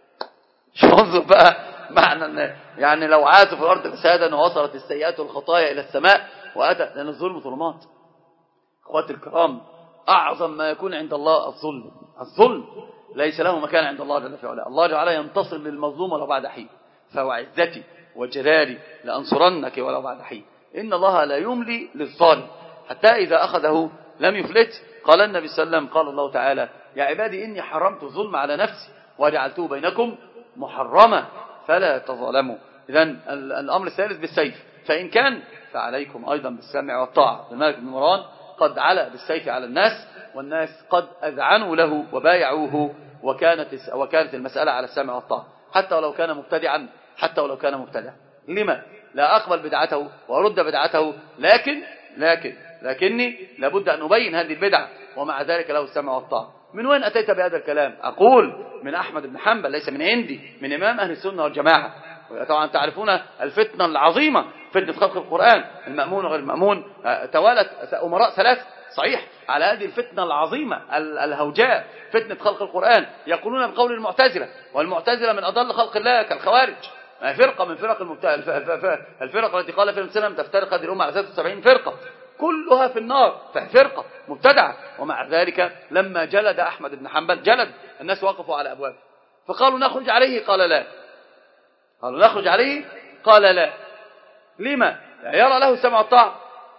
شوفوا بقى معنى يعني لو عاثوا في الأرض فسادا ووصلت السيئات والخطايا إلى السماء وأتى، لأن الظلم ظلمات. اخواتي الكرام، أعظم ما يكون عند الله الظلم. الظلم ليس له مكان عند الله جل في علاه. الله جل وعلا ينتصر للمظلوم ولو بعد حين، فوعزتي وجلالي لأنصرنك ولو بعد حين. إن الله لا يملي للظالم حتى إذا أخذه لم يفلت. قال النبي صلى الله عليه وسلم، قال الله تعالى يا عبادي إني حرمت الظلم على نفسي وجعلته بينكم محرما فلا تظالموا. إذن الأمر الثالث بالسيف، فإن كان فعليكم أيضا بالسمع والطاعة. الملك بن مروان قد علا بالسيف على الناس، والناس قد أذعنوا له وبايعوه، وكانت وكانت المسألة على السمع والطاعة حتى ولو كان مبتدعا، حتى ولو كان مبتدعا. لما لا أقبل بدعته وأرد بدعته، لكن لكن لكني لابد أن أبين هذه البدعة، ومع ذلك له السمع والطاعة. من وين أتيت بهذا الكلام؟ أقول من أحمد بن حنبل، ليس من عندي، من إمام أهل السنة والجماعة. طبعا تعرفون الفتنة العظيمة، فتنة خلق القرآن، المأمون وغير المأمون، توالت أمراء ثلاث صحيح على هذه الفتنة العظيمة الهوجاء، فتنة خلق القرآن. يقولون بقول المعتزلة، والمعتزلة من أضل خلق الله كالخوارج، فرقة من فرق الفرق التي قال فيها السلام تفترق هذه الأمة على ثلاث وسبعين فرقة كلها في النار، فرقة مبتدعة. ومع ذلك لما جلد أحمد بن حنبل، جلد الناس وقفوا على أبوابه فقالوا نخرج عليه، قال لا. قالوا نخرج عليه، قال لا. لما؟ يرى له السمع والطاعة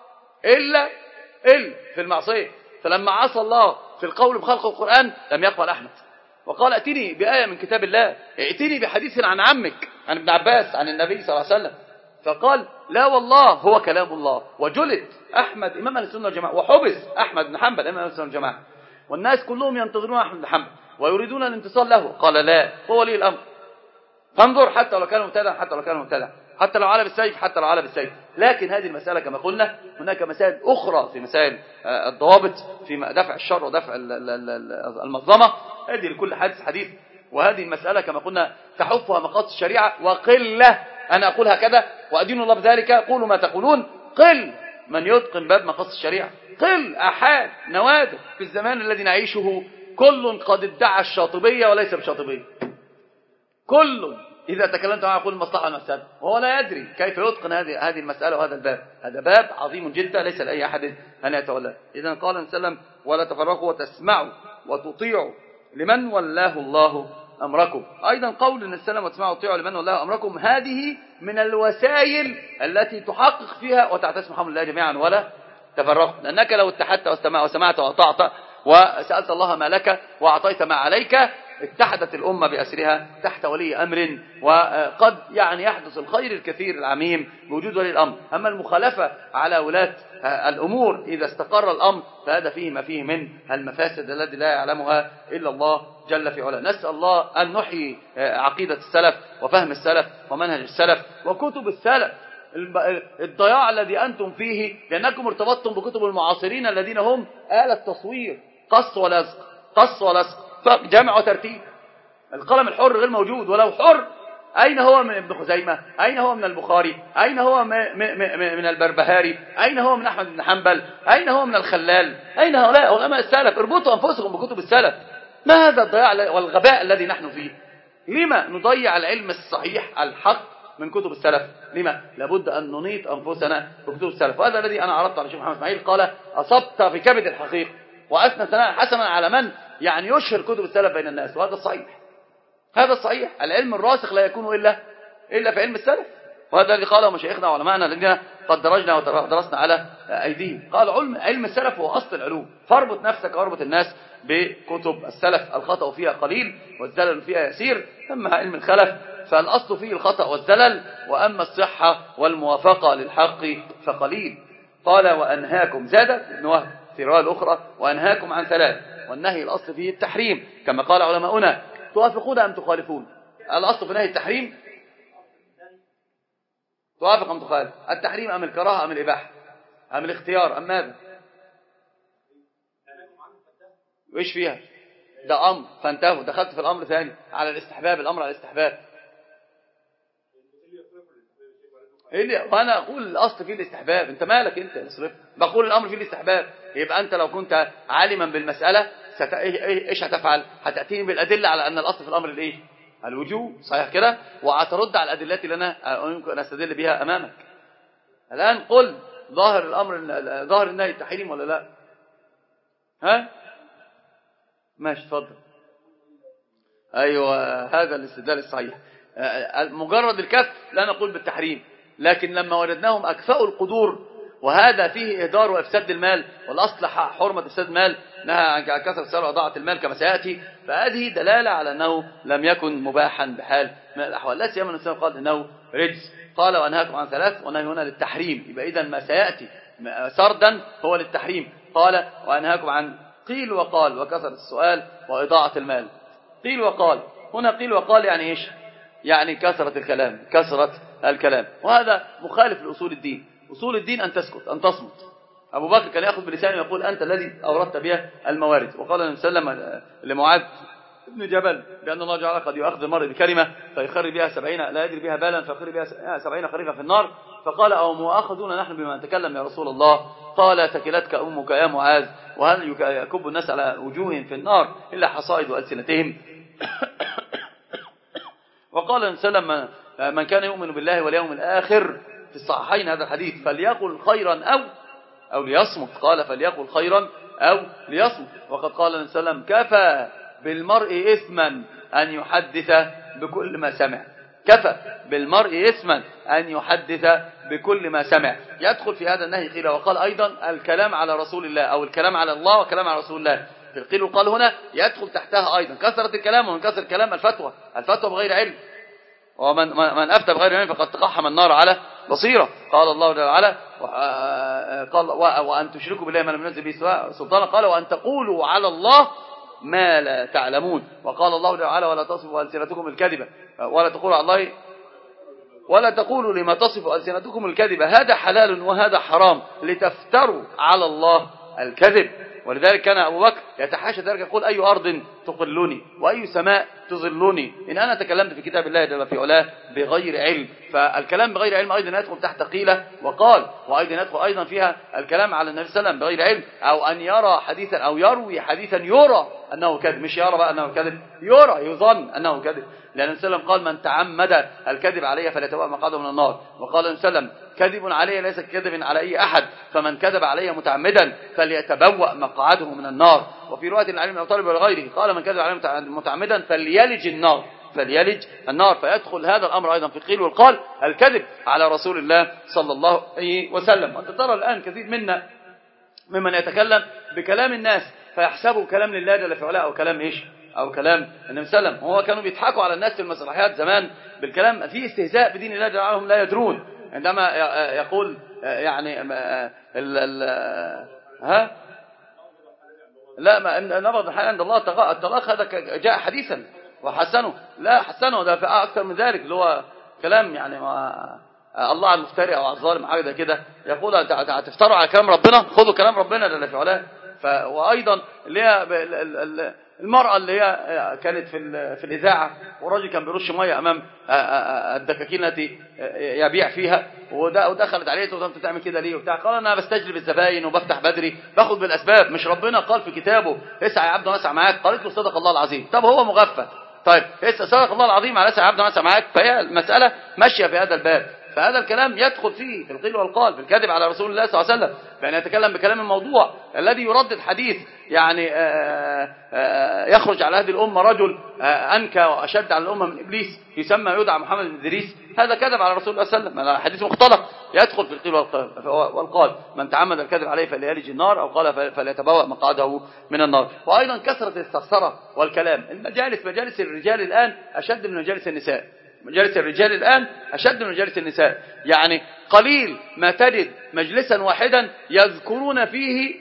إلا إلا في المعصية. فلما عصى الله في القول بخلق القرآن لم يقبل أحمد، وقال ائتني بآية من كتاب الله، ائتني بحديث عن عمك عن ابن عباس عن النبي صلى الله عليه وسلم. فقال لا والله هو كلام الله. وجلد أحمد إمام أهل السنة والجماعة، وحبس أحمد بن حنبل إمام أهل السنة والجماعة، والناس كلهم ينتظرون أحمد بن حنبل ويريدون الانتصار له. قال لا، هو ولي الأمر. فانظر، حتى لو كان مبتدع، حتى لو كان مبتدع، حتى لو على بالسيف، حتى لو على بالسيف. لكن هذه المسألة كما قلنا هناك مسائل أخرى في مسائل الضوابط في دفع الشر ودفع المظلمة، هذه لكل حديث حديث. وهذه المسألة كما قلنا تحفها مقاصد الشريعة وقلة. أنا أقول هكذا وأدين الله بذلك، قولوا ما تقولون. قل من يتقن باب مقاصد الشريعة، قل أحد نوادر في الزمان الذي نعيشه. كل قد ادعى الشاطبية وليس بشاطبية، كل إذا تكلمت معه يقول المصلحة والمفسدة، وهو لا يدري كيف يتقن هذه هذه المسألة وهذا الباب. هذا باب عظيم جدا ليس لأي أحد أن يتولاه. إذا قال النبي صلى الله عليه وسلم ولا تفرقوا وتسمعوا وتطيعوا لمن ولاه الله أمركم. أيضا قول النبي صلى الله عليه وسلم وتسمعوا وتطيعوا لمن ولاه أمركم، هذه من الوسائل التي تحقق فيها وتعتصم حمل الله جميعا ولا تفرقوا. لأنك لو اتحدت وسمعت وأطعت وسألت الله ما لك وأعطيت ما عليك، اتحدت الأمة بأسرها تحت ولي أمر، وقد يعني يحدث الخير الكثير العميم بوجود ولي الأمر. أما المخالفة على ولاة الأمور إذا استقر الأمر فهذا فيه ما فيه من المفاسد التي لا يعلمها إلا الله جل في علاه. نسأل الله أن نحيي عقيدة السلف وفهم السلف ومنهج السلف وكتب السلف. الضياع الذي أنتم فيه لأنكم ارتبطتم بكتب المعاصرين الذين هم آلة تصوير، قص ولزق قص ولزق جمع وترتيب. القلم الحر غير موجود، ولو حر أين هو من ابن خزيمة؟ أين هو من البخاري؟ أين هو من البربهاري؟ أين هو من أحمد بن حنبل؟ أين هو من الخلال؟ أين هؤلاء علماء السلف؟ اربطوا أنفسكم بكتب السلف. ما هذا الضياع والغباء الذي نحن فيه؟ لما نضيع العلم الصحيح الحق من كتب السلف؟ لما؟ لابد أن ننيط أنفسنا بكتب السلف. وهذا الذي أنا عرضت على الشيخ محمد إسماعيل، قال أصبت في كبد الحقيق، وأثنى ثناء حسنا على من يعني يشهر كتب السلف بين الناس. وهذا الصحيح، هذا الصحيح. العلم الراسخ لا يكون إلا إلا في علم السلف. وهذا الذي قاله مشايخنا وعلماءنا الذين قد درجنا ودرسنا على أيديهم. قال علم علم السلف هو أصل العلوم، فاربط نفسك واربط الناس بكتب السلف. الخطأ فيها قليل والزلل فيها يسير. أما علم الخلف فالأصل فيه الخطأ والزلل، وأما الصحة والموافقة للحق فقليل. قال وأنهاكم، زاد ابن وهب في رواية الأخرى وأنهاكم عن ثلاث، والنهي الأصل فيه التحريم كما قال علماؤنا. توافقون أم تخالفون؟ الأصل في نهي التحريم توافق أم تخالف؟ التحريم أم الكراهة أم الإباحة أم الاختيار أم ماذا؟ وإيش فيها؟ ده أمر فانتهوا، دخلت في الأمر ثاني على الاستحباب، الأمر على الاستحباب. وأنا أقول الأصل فيه الاستحباب، أنت مالك أنت اصرف. بقول الأمر فيه الاستحباب، يبقى أنت لو كنت عالما بالمسألة ست... إيش هتفعل؟ هتأتيني بالأدلة على أن الأصل في الأمر الإيه؟ الوجوب، صحيح كده؟ وأترد على الأدلات اللي أنا يمكن أستدل بها أمامك. الآن قل ظاهر الأمر، ظاهر النهي التحريم ولا لا؟ ها؟ ماشي اتفضل. أيوة هذا الاستدلال الصحيح. مجرد الكف لا نقول بالتحريم، لكن لما وردناهم أكفأوا القدور وهذا فيه إهدار وإفساد المال، والأصل حرمة إفساد المال، نهى عن كثرة السؤال وإضاعة المال كما سيأتي، فهذه دلالة على أنه لم يكن مباحا بحال من الأحوال. لا سيما الإنسان قال إنه رجس. قال وأنهاكم عن ثلاث، ونهي هنا للتحريم، يبقى إذن ما سيأتي سردا هو للتحريم. قال وأنهاكم عن قيل وقال وكثرة السؤال وإضاعة المال. قيل وقال هنا، قيل وقال يعني إيش؟ يعني كثرة الكلام، كثرة الكلام، وهذا مخالف لأصول الدين. أصول الدين أن تسكت، أن تصمت. أبو بكر كان يأخذ بلسانه ويقول أنت الذي أوردت بها الموارد. وقال النبي صلى الله عليه وسلم لمعاذ بن جبل بأن الله جعل قد يأخذ المرء بكلمة فيخرج بها سبعين لا يدري بها بالا فيخرج بها سبعين خريفا في النار. فقال أو مؤاخذون نحن بما نتكلم يا رسول الله؟ قال ثكلتك أمك يا معاذ، وهل يكب الناس على وجوههم في النار إلا حصائد ألسنتهم. وقال النبي صلى الله عليه وسلم من كان يؤمن بالله واليوم الآخر في الصحيحين هذا الحديث فليقل خيرا أو أو ليصمت. قال فليقل خيرا أو ليصمت. وقد قال النبي صلى الله عليه وسلم كفى بالمرء إثما أن يحدث بكل ما سمع. كفى بالمرء إثما أن يحدث بكل ما سمع. يدخل في هذا النهي قيل وقال أيضا الكلام على رسول الله، أو الكلام على الله وكلام على رسول الله. في القيل وقال هنا يدخل تحتها أيضا كثرة الكلام، ومن كثرة الكلام الفتوى، الفتوى بغير علم. ومن من أفتى بغير علم فقد تقحم النار على بصيرة. قال الله تعالى قال وأن تشركوا بالله ما لم ينزل به سلطانا. قال وأن تقولوا على الله ما لا تعلمون. وقال الله تعالى ولا تصفوا ألسنتكم الكذبة، ولا تقولوا على الله ولا تقولوا لما تصف ألسنتكم الكذبة هذا حلال وهذا حرام لتفتروا على الله الكذب. ولذلك كان أبو بكر يتحاشى ذلك، يقول أي أرض تقلني وأي سماء تظلني إن أنا تكلمت في كتاب الله جل في علاه بغير علم. فالكلام بغير علم أيضا يدخل تحت قيلة وقال، وأيضا يدخل أيضا فيها الكلام على النبي صلى الله عليه وسلم بغير علم، أو أن يرى حديثا أو يروي حديثا يرى أنه كذب، مش يرى بقى أنه كذب، يرى يظن أنه كذب. لأن النبي صلى الله عليه وسلم قال من تعمد الكذب علي فليتبوأ مقعده من النار. وقال النبي صلى الله عليه وسلم كذب علي ليس كذب على أي أحد، فمن كذب علي متعمدا فليتبوأ مقعده من النار. وفي رواية العلي بن أبي طالب وغيره قال من كذب علي متعمدا فليلج النار، فليلج النار. فيدخل هذا الأمر أيضا في القيل والقال، الكذب على رسول الله صلى الله عليه وسلم. وأنت ترى الآن كثير منا ممن يتكلم بكلام الناس فيحسبه كلام لله جل في علاه أو كلام إيش أو كلام النبي صلى الله عليه وسلم. هو كانوا بيضحكوا على الناس في المسرحيات زمان بالكلام، في استهزاء بدين الله جل وعلا، هم لا يدرون. عندما يقول يعني ال ال ها لا ما نبض الحلال عند الله الطلاق، هذا جاء حديثا وحسنه، لا حسنه ده في أكثر من ذلك، اللي هو كلام يعني ما الله على المفتري أو على الظالم حاجة كده، يقول هتفتروا على كلام ربنا، خذوا كلام ربنا اللي في علاه. وأيضا اللي هي المرأة اللي هي كانت في في الإذاعة، والراجل كان بيرش مية أمام الدكاكين التي يبيع فيها، ودخلت عليه وانت بتعمل كده ليه وبتاع، قال أنا بستجلب الزباين وبفتح بدري باخد بالأسباب، مش ربنا قال في كتابه اسعى يا عبد واسعى معاك؟ قالت له صدق الله العظيم. طب هو مغفل، طيب صدق الله العظيم على اسعى يا عبد واسعى معاك، فهي المسألة ماشية في هذا الباب. فهذا الكلام يدخل فيه في القيل والقال، في الكذب على رسول الله صلى الله عليه وسلم، فإن يتكلم بكلام الموضوع الذي يردد حديث يعني آآ آآ يخرج على هذه الأمة رجل أنكى وأشد على الأمة من إبليس يسمى يدعى محمد بن إدريس، هذا كذب على رسول الله صلى الله عليه وسلم، هذا حديث مختلط يدخل في القيل والقال. من تعمد الكذب عليه فليلج النار، أو قال فليتبوأ مقعده من النار. وأيضا كثرة الثرثرة والكلام، المجالس مجالس الرجال الآن أشد من مجالس النساء، مجالس الرجال الآن أشد من مجالس النساء، يعني قليل ما تجد مجلسا واحدا يذكرون فيه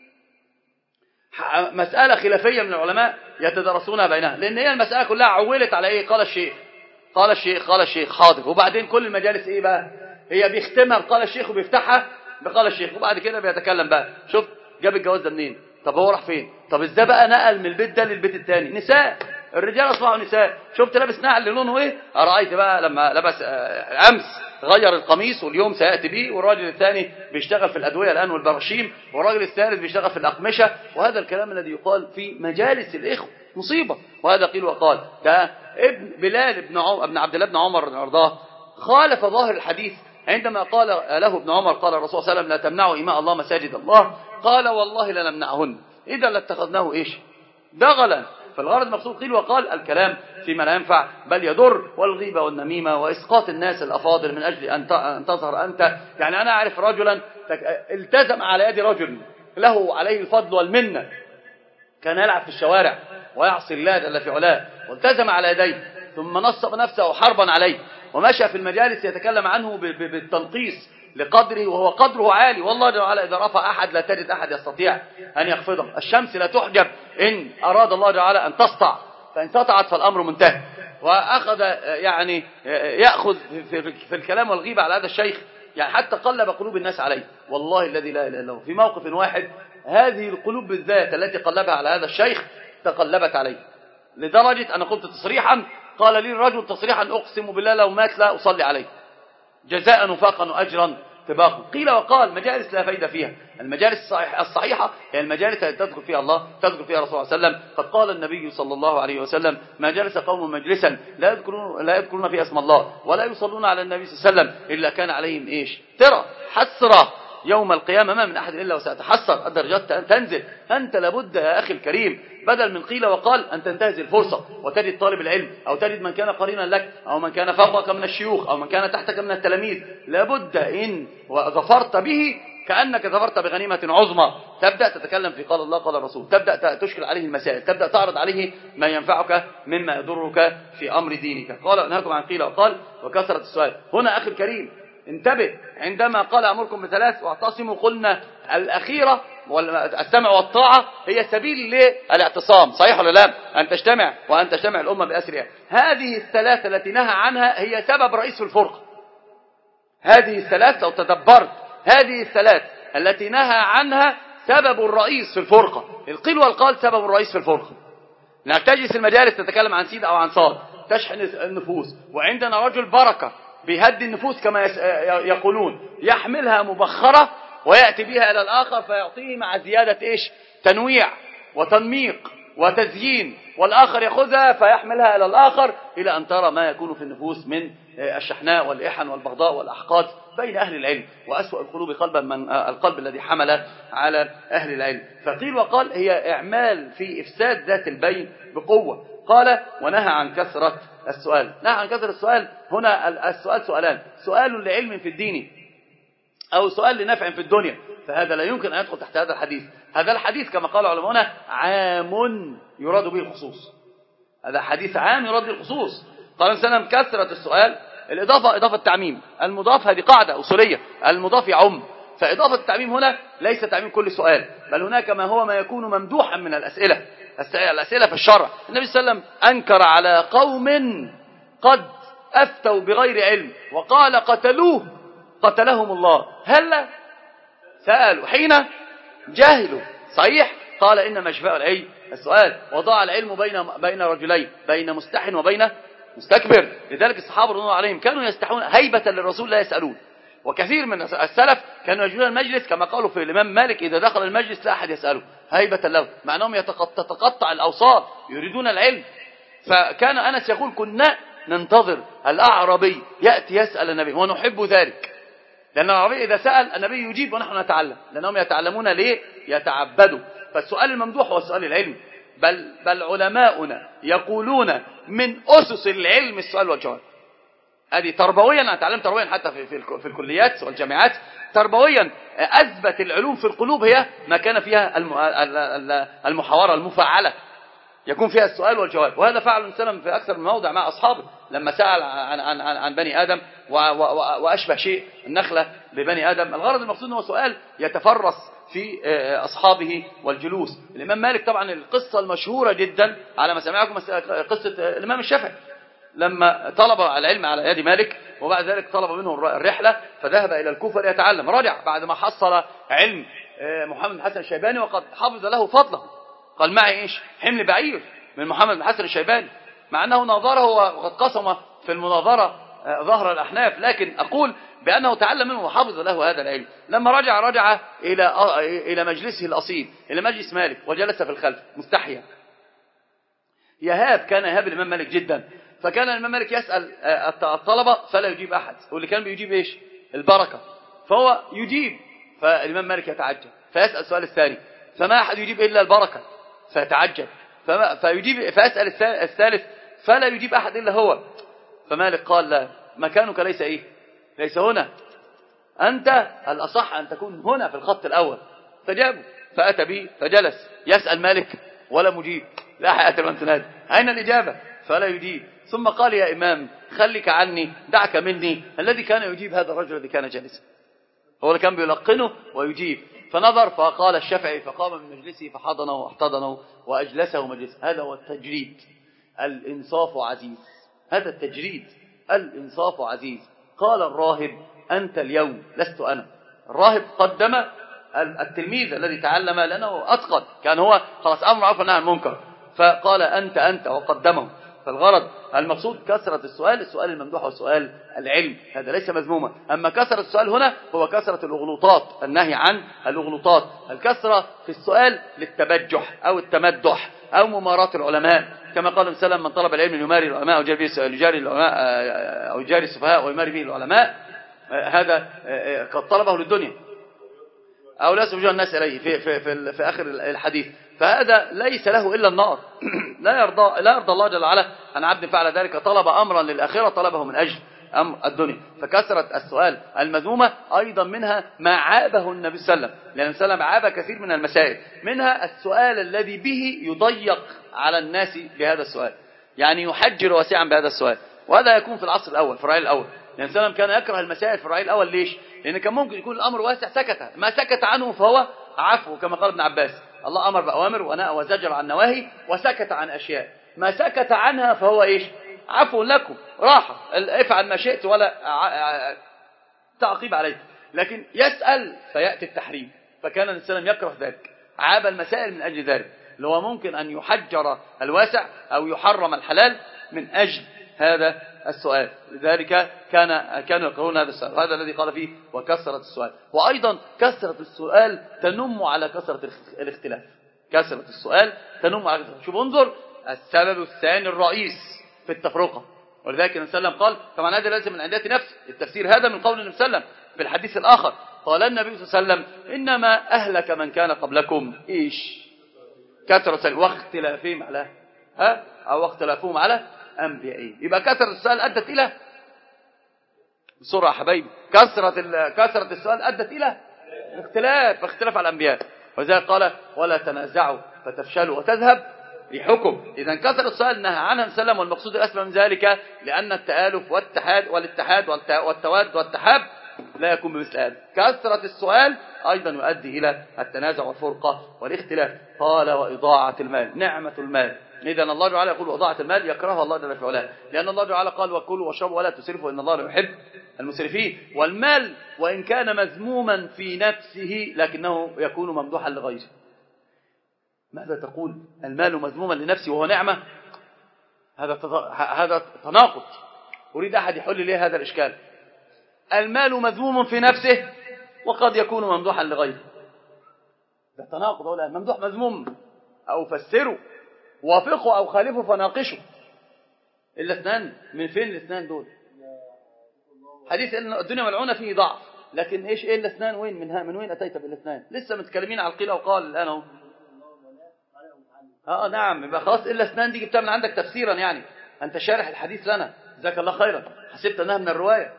مسألة خلافية من العلماء يتدرسونها بينها، لأن هي المسألة كلها عولت على إيه؟ قال الشيخ قال الشيخ قال الشيخ حاضر، وبعدين كل المجالس إيه بقى؟ هي بيختمها بقال الشيخ وبيفتحها بقال الشيخ، وبعد كده بيتكلم بقى شوف جاب الجواز ده منين، طب هو راح فين، طب ازاي بقى نقل من البيت ده للبيت الثاني. نساء، الرجال اصبحوا نساء، شفت لابس نعل لونه ايه، ارايت بقى لما لبس امس غير القميص واليوم سياتي بيه، والراجل الثاني بيشتغل في الادويه الان والبراشيم، والراجل الثالث بيشتغل في الاقمشه، وهذا الكلام الذي يقال في مجالس الاخوه مصيبه. وهذا قيل وقال. ده ابن بلال بن عمر ابن عبد الله بن عمر رضي الله عنه خالف ظاهر الحديث عندما قال له ابن عمر قال الرسول صلى الله عليه وسلم لا تمنعوا إماء الله مساجد الله، قال والله لنمنعهن إذا لاتخذناه إيش دغلا. فالغرض مقصود قيل وقال الكلام فيما لا ينفع بل يضر، والغيبة والنميمة وإسقاط الناس الأفاضل من أجل أن تظهر أنت. يعني أنا أعرف رجلا التزم على يد رجل له عليه الفضل والمنة، كان يلعب في الشوارع ويعصي الله جل في علاه، والتزم على يديه ثم نصب نفسه حربا عليه، ومشى في المجالس يتكلم عنه بالتنقيص لقدره، وهو قدره عالي، والله جل وعلا إذا رفع أحد لا تجد أحد يستطيع أن يخفضه. الشمس لا تحجب إن أراد الله جل وعلا أن تسطع، فإن سطعت فالأمر منتهي. وأخذ يعني يأخذ في الكلام والغيبة على هذا الشيخ، يعني حتى قلب قلوب الناس عليه، والله الذي لا إله إلا هو. في موقف واحد هذه القلوب بالذات التي قلبها على هذا الشيخ تقلبت عليه، لدرجة أنا قلت تصريحا، قال لي الرجل تصريحا أقسم بالله لو مات لا أصلي عليه جزاء وفاقا وأجرا طباقا. قيل وقال مجالس لا فايدة فيها. المجالس الصحيحة هي المجالس التي تذكر فيها الله، تذكر فيها رسول الله صلى الله عليه وسلم. قد قال النبي صلى الله عليه وسلم ما جلس قوم مجلسا لا يذكرون لا يذكرون فيه اسم الله ولا يصلون على النبي صلى الله عليه وسلم إلا كان عليهم إيش ترى حسرة يوم القيامة، ما من أحد إلا وسيتحسر، الدرجات تنزل. أنت لابد يا أخي الكريم بدل من قيل وقال أن تنتهز الفرصة وتجد طالب العلم، أو تجد من كان قرينا لك، أو من كان فوقك من الشيوخ، أو من كان تحتك من التلاميذ، لابد إن ظفرت به كأنك ظفرت بغنيمة عظمى، تبدأ تتكلم في قال الله قال الرسول، تبدأ تشكل عليه المسائل، تبدأ تعرض عليه ما ينفعك مما يضرك في أمر دينك. قال أنهاكم عن قيل وقال وكثرة السؤال. هنا أخي الكريم انتبه، عندما قال أمركم بثلاث واعتصموا، قلنا الأخيرة والسمع والطاعة هي سبيل للاعتصام، صحيح ولا لا؟ أن تجتمع وأن تجتمع الأمة بأسرها. هذه الثلاثة التي نهى عنها هي سبب رئيس في الفرقة. هذه الثلاث لو تدبرت، هذه الثلاث التي نهى عنها سبب الرئيس في الفرقة. القيل والقال سبب الرئيس في الفرقة. انك تجلس المجالس تتكلم عن سيد أو عن صاد تشحن النفوس، وعندنا رجل بركة بيهدي النفوس كما يقولون، يحملها مبخرة ويأتي بها إلى الآخر فيعطيه مع زيادة إيش تنويع وتنميق وتزيين، والآخر يأخذها فيحملها إلى الآخر إلى أن ترى ما يكون في النفوس من الشحناء والإحن والبغضاء والأحقاد بين أهل العلم. وأسوأ القلوب قلبا من القلب الذي حمل على أهل العلم. فقيل وقال هي إعمال في إفساد ذات البين بقوة. قال ونهى عن كثرة السؤال. نهى عن كثرة السؤال، هنا السؤال سؤالان: سؤال لعلم في الدين أو سؤال لنفع في الدنيا. فهذا لا يمكن أن يدخل تحت هذا الحديث. هذا الحديث كما قال علماؤنا عام يراد به الخصوص، هذا حديث عام يراد به الخصوص. قال صلى الله عليه وسلم كثرة السؤال، الإضافة إضافة تعميم، المضاف هذه قاعدة أصولية، المضاف يعم، فإضافة التعميم هنا ليس تعميم كل سؤال، بل هناك ما هو ما يكون ممدوحا من الأسئلة، الأسئلة في الشرع. النبي صلى الله عليه وسلم أنكر على قوم قد أفتوا بغير علم وقال قتلوه قتلهم الله، هل سألوا حين جاهلوا؟ صحيح، قال إنما شفاء العلم السؤال، وضع العلم بين بين رجلين، بين مستح وبين مستكبر. لذلك الصحابة رضي الله عليهم كانوا يستحون هيبة للرسول لا يسألون، وكثير من السلف كانوا يجلسون المجلس كما قالوا في الإمام مالك إذا دخل المجلس لا أحد يسأله هيبة له، مع أنهم تتقطع الأوصال يريدون العلم. فكان أنس يقول كنا ننتظر الأعرابي يأتي يسأل النبي ونحب ذلك، لأن الأعرابي إذا سأل النبي يجيب ونحن نتعلم، لأنهم يتعلمون ليه؟ يتعبدوا. فالسؤال الممدوح هو السؤال العلمي، بل, بل علماؤنا يقولون من أسس العلم السؤال والجواب. هذه تربويا، أنا تعلمت تربويا حتى في, في, في الكليات والجامعات، تربويا أثبت العلوم في القلوب هي ما كان فيها المحاورة المفاعلة يكون فيها السؤال والجواب. وهذا فعل النبي صلى الله عليه وسلم في أكثر من موضع مع أصحابه لما سأل عن, عن, عن, عن بني آدم وأشبه شيء النخلة ببني آدم. الغرض المقصود هو سؤال يتفرس في أصحابه والجلوس. الإمام مالك طبعا القصة المشهورة جدا على ما سمعكم قصة الإمام الشافعي لما طلب العلم على يد مالك، وبعد ذلك طلب منه الرحلة فذهب إلى الكوفة ليتعلم. رجع بعد ما حصل علم محمد بن حسن الشيباني وقد حفظ له فضله، قال معي إيش حمل بعير من محمد بن حسن الشيباني، مع أنه ناظره وقد قسم في المناظرة ظهر الأحناف، لكن أقول بأنه تعلم منه وحفظ له هذا العلم. لما رجع رجع إلى إلى مجلسه الأصيل، إلى مجلس مالك، وجلس في الخلف مستحيا. يهاب، كان يهاب الإمام مالك جدا، فكان الإمام مالك يسأل الطلبة فلا يجيب أحد، واللي كان بيجيب إيش؟ البركة، فهو يجيب، فالإمام مالك يتعجب فيسأل السؤال الثاني فما أحد يجيب إلا البركة فيتعجب، فيجيب فيسأل الثالث فلا يجيب أحد إلا هو، فمالك قال لا، مكانك ليس إيه؟ ليس هنا، أنت الأصح أن تكون هنا في الخط الأول. فجابه فأتى به فجلس يسأل مالك ولا مجيب، لا حياة لمن تنادي، أين الإجابة؟ فلا يجيب. ثم قال يا إمام خليك عني، دعك مني، الذي كان يجيب هذا الرجل الذي كان جالسا، هو اللي كان بيلقنه ويجيب. فنظر فقال الشافعي فقام من مجلسه فحضنه واحتضنه وأجلسه مجلسه. هذا هو التجريد، الإنصاف عزيز، هذا التجريد، الإنصاف عزيز. قال الراهب أنت اليوم لست أنا. الراهب قدم التلميذ الذي تعلم لأنه أتقن، كان هو خلاص أمر عرف نهي عن المنكر، فقال أنت أنت وقدمه. فالغرض المقصود كثرة السؤال، السؤال الممدوح والسؤال العلم، هذا ليس مذموما. أما كثرة السؤال هنا هو كثرة الأغلوطات، النهي عن الأغلوطات. الكثرة في السؤال للتبجح أو التمدح أو ممارات العلماء، كما قال النبي صلى الله عليه وسلم من طلب العلم يماري العلماء ويجاري العلماء أو يجاري السفهاء ويماري به العلماء، هذا قد طلبه للدنيا أو لا سبجوا الناس إليه في, في, في, في آخر الحديث، فهذا ليس له إلا النار. لا يرضى لا يرضى الله جل وعلا أن عبد فعل ذلك طلب أمرا للآخرة طلبه من أجل أمر الدنيا. فكثرة السؤال المذمومة أيضا منها ما عابه النبي صلى الله عليه وسلم، لأن النبي عاب كثير من المسائل، منها السؤال الذي به يضيق على الناس بهذا السؤال، يعني يحجر واسعا بهذا السؤال. وهذا يكون في العصر الأول في الرأي الأول، لأن النبي كان يكره المسائل في الرأي الأول. ليش؟ لأن كان ممكن يكون الأمر واسع سكت، ما سكت عنه فهو عفو، كما قال ابن عباس الله أمر بأوامر ونهى وزجر عن نواهي وسكت عن أشياء، ما سكت عنها فهو إيش؟ عفو لكم، راحة، افعل ما شئت ولا تعقيب عليه. لكن يسأل فيأتي التحريم، فكان النبي صلى الله عليه وسلم يكره ذلك، عاب المسائل من أجل ذلك، اللي هو ممكن أن يحجر الواسع أو يحرم الحلال من أجل هذا السؤال. لذلك كان كانوا يقرؤون هذا السؤال، وهذا الذي قال فيه وكثرة السؤال. وأيضا كثرة السؤال تنم على كثرة الاختلاف، كثرة السؤال تنم على كثرة. شوف انظر السبب الثاني الرئيس في التفرقة، ولذلك النبي صلى الله عليه وسلم قال طبعا هذا لازم من عندات نفس التفسير، هذا من قول النبي صلى الله عليه وسلم في الحديث الآخر، قال النبي صلى الله عليه وسلم إنما أهلك من كان قبلكم إيش؟ كثرة واختلافهم على ها أو اختلافهم على أنبيائهم. يبقى كثرة السؤال أدت إلى بسرعة حبايبي، كثرة كثرة السؤال أدت إلى اختلاف اختلاف على الأنبياء. وذلك قال ولا تنازعوا فتفشلوا وتذهب ريحكم. إذا كثر السؤال نهى عنها السلام، والمقصود الأسمى من ذلك لأن التآلف والاتحاد والاتحاد والتواد والتحاب لا يكون بمثل هذا. كثرة السؤال أيضا يؤدي إلى التنازع والفرقة والاختلاف. قال وإضاعة المال نعمة المال. إذا الله تعالى يقول وإضاعة المال يكرهها الله جل وعلا، لأن الله تعالى قال وكلوا واشربوا ولا تسرفوا إن الله لا يحب المسرفين. والمال وإن كان مذموما في نفسه لكنه يكون ممدوحا لغيره. ماذا تقول؟ المال مذموما لنفسه وهو نعمة؟ هذا هذا تناقض. أريد أحد يحل لي هذا الإشكال. المال مذموم في نفسه وقد يكون ممدوحا لغيره. ده تناقض ولا ممدوح مذموم؟ أو فسروا وافقوا أو خالفوا فناقشوا. الاثنان من فين الاثنان دول؟ حديث ان الدنيا ملعونة فيه ضعف، لكن ايش ايه الاثنان؟ وين منها من وين اتيت بالاثنان؟ لسه متكلمين على القيل وقال الان اهو. اه نعم، يبقى خلاص الا اثنان دي جبتها من عندك تفسيرا، يعني انت شارح الحديث لنا جزاك الله خيرا، حسبت انها من الروايه.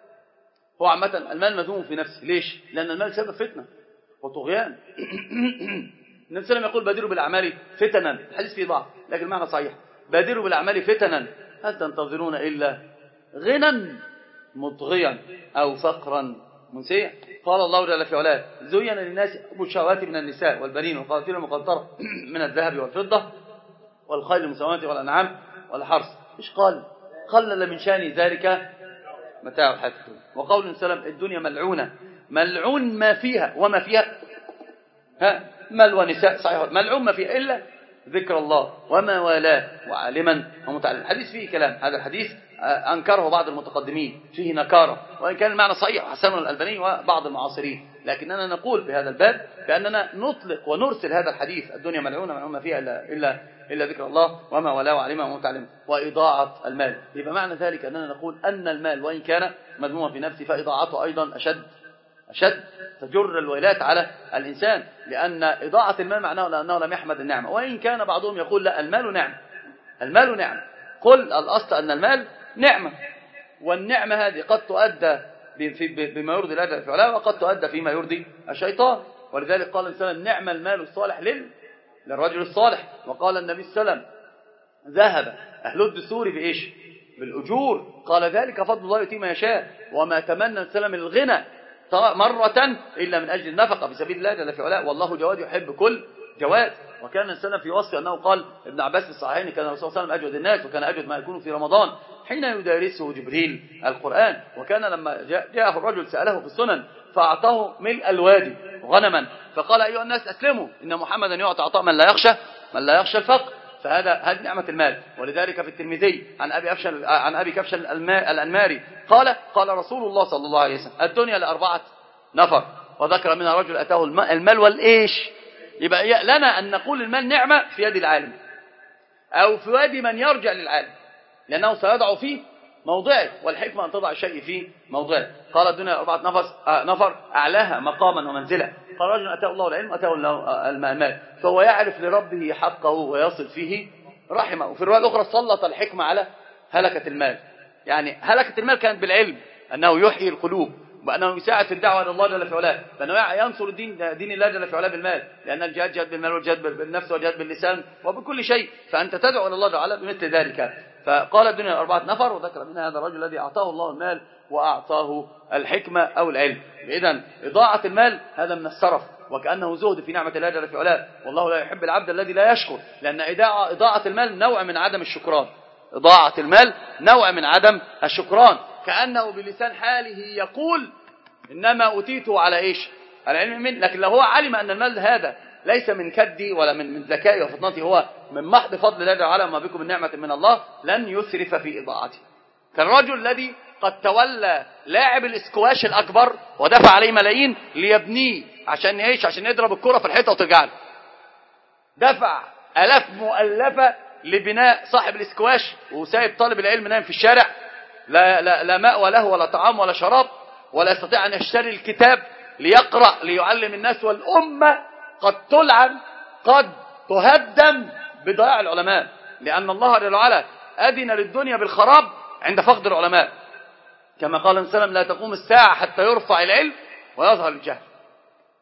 هو عامه المال مذموم في نفسه. ليش؟ لان المال سبب فتنه وطغيان. النبي صلى الله عليه وسلم يقول بادروا بالاعمال فتنا، الحديث فيه ضعف لكن المعنى صحيح. بادروا بالاعمال فتنا هل تنتظرون الا غنى مطغيا او فقرا منسيا. قال الله جل في علاه زين للناس حب الشهوات من النساء والبنين والقناطير المقنطرة من الذهب والفضة والخيل المسومة والأنعام والحرث. مش قال قلل من شان ذلك متاع الحياة الدنيا. وقول النبي صلى الله عليه وسلم الدنيا ملعونة، ملعون ما فيها وما فيها ها مال ونساء، صحيح ملعون ما فيها إلا ذكر الله وما والاه وعالما ومتعلم. الحديث فيه كلام، هذا الحديث أنكره بعض المتقدمين، فيه نكارة، وإن كان المعنى صحيح حسن الألباني وبعض المعاصرين، لكننا نقول في هذا الباب بأننا نطلق ونرسل هذا الحديث الدنيا ملعونة ملعون ما فيها إلا, إلا, إلا ذكر الله وما والاه وعالما ومتعلم وإضاعة المال. يبقى معنى ذلك أننا نقول أن المال وإن كان مذموما في نفسه فإضاعته أيضا أشد أشد تجر الويلات على الإنسان، لأن إضاعة المال معناه أنه لم يحمد النعمة. وإن كان بعضهم يقول لا المال نعم، المال نعم. قل الأصل أن المال نعمة، والنعمة هذه قد تؤدى بما يرضي الله جل وعلا وقد تؤدى فيما يرضي الشيطان. ولذلك قال الإنسان نعم المال الصالح لل... للرجل الصالح. وقال النبي صلى الله عليه وسلم ذهب أهل الدثور بإيش؟ بالأجور. قال ذلك فضل الله يؤتيه من يشاء. وما تمنى السلام الغنى مرة إلا من أجل النفقة في سبيل الله جل وعلا، والله جواد يحب كل جواد. وكان السلام في وصف أنه قال ابن عباس في الصحيحين كان الرسول صلى الله عليه وسلم أجود الناس، وكان أجود ما يكون في رمضان حين يدارسه جبريل القرآن. وكان لما جاءه الرجل سأله في السنن فأعطاه ملء الوادي غنما، فقال أيها الناس أسلموا إن محمدا يعطي عطاء من لا يخشى من لا يخشى الفقر. فهذا هذه نعمة المال. ولذلك في الترمذي عن أبي أفشل عن أبي كبش الأنماري قال قال رسول الله صلى الله عليه وسلم الدنيا لأربعة نفر، وذكر منها رجل أتاه المال والإيش. يبقى لنا أن نقول المال نعمة في يد العالم أو في يد من يرجع للعالم، لأنه سيضع فيه موضعه، والحكمة أن تضع الشيء في موضعه. قال الدنيا أربعة نفر, نفر أعلاها مقاما ومنزلة. قال رجل أتاه الله العلم أتاه الله المال، فهو يعرف لربه حقه ويصل فيه رحمه. وفي الرواية الأخرى سلط الحكمة على هلكة المال. يعني هلكة المال كانت بالعلم أنه يحيي القلوب، وأنه يساعد في الدعوة إلى الله جل في علاه، فأنه ينصر الدين دين الله جل في علاه بالمال، لأن الجهاد جهاد بالمال والجهاد بالنفس والجهاد باللسان وبكل شيء، فأنت تدعو إلى الله تعالى بمثل ذلك. فقال الدنيا أربعة نفر، وذكر منها هذا الرجل الذي أعطاه الله المال وأعطاه الحكمة أو العلم. إذن إضاعة المال هذا من السرف، وكأنه زهد في نعمة الله جل في علاه، والله لا يحب العبد الذي لا يشكر، لأن إضاعة المال نوع من عدم الشكران. إضاعة المال نوع من عدم الشكران، كأنه بلسان حاله يقول إنما أوتيته على إيش؟ على علم منه. لكن لو هو علم أن المال هذا ليس من كدي ولا من من ذكائي وفطنتي، هو من محض فضل الله تعالى ما بكم من نعمة من الله، لن يسرف في إضاعته. كالرجل الذي قد تولى لاعب الاسكواش الأكبر ودفع عليه ملايين ليبنيه عشان إيش؟ عشان يضرب الكرة في الحيطة وترجع له. دفع آلاف مؤلفة لبناء صاحب الاسكواش، وسايب طالب العلم نايم في الشارع، لا, لا, لا ماء وله ولا طعام ولا شراب، ولا يستطيع أن يشتري الكتاب ليقرأ ليعلم الناس، والأمة قد تلعن قد تهدم بضياع العلماء، لأن الله جل وعلا أذن للدنيا بالخراب عند فقد العلماء، كما قال النبي صلى الله عليه وسلم لا تقوم الساعة حتى يرفع العلم ويظهر الجهل.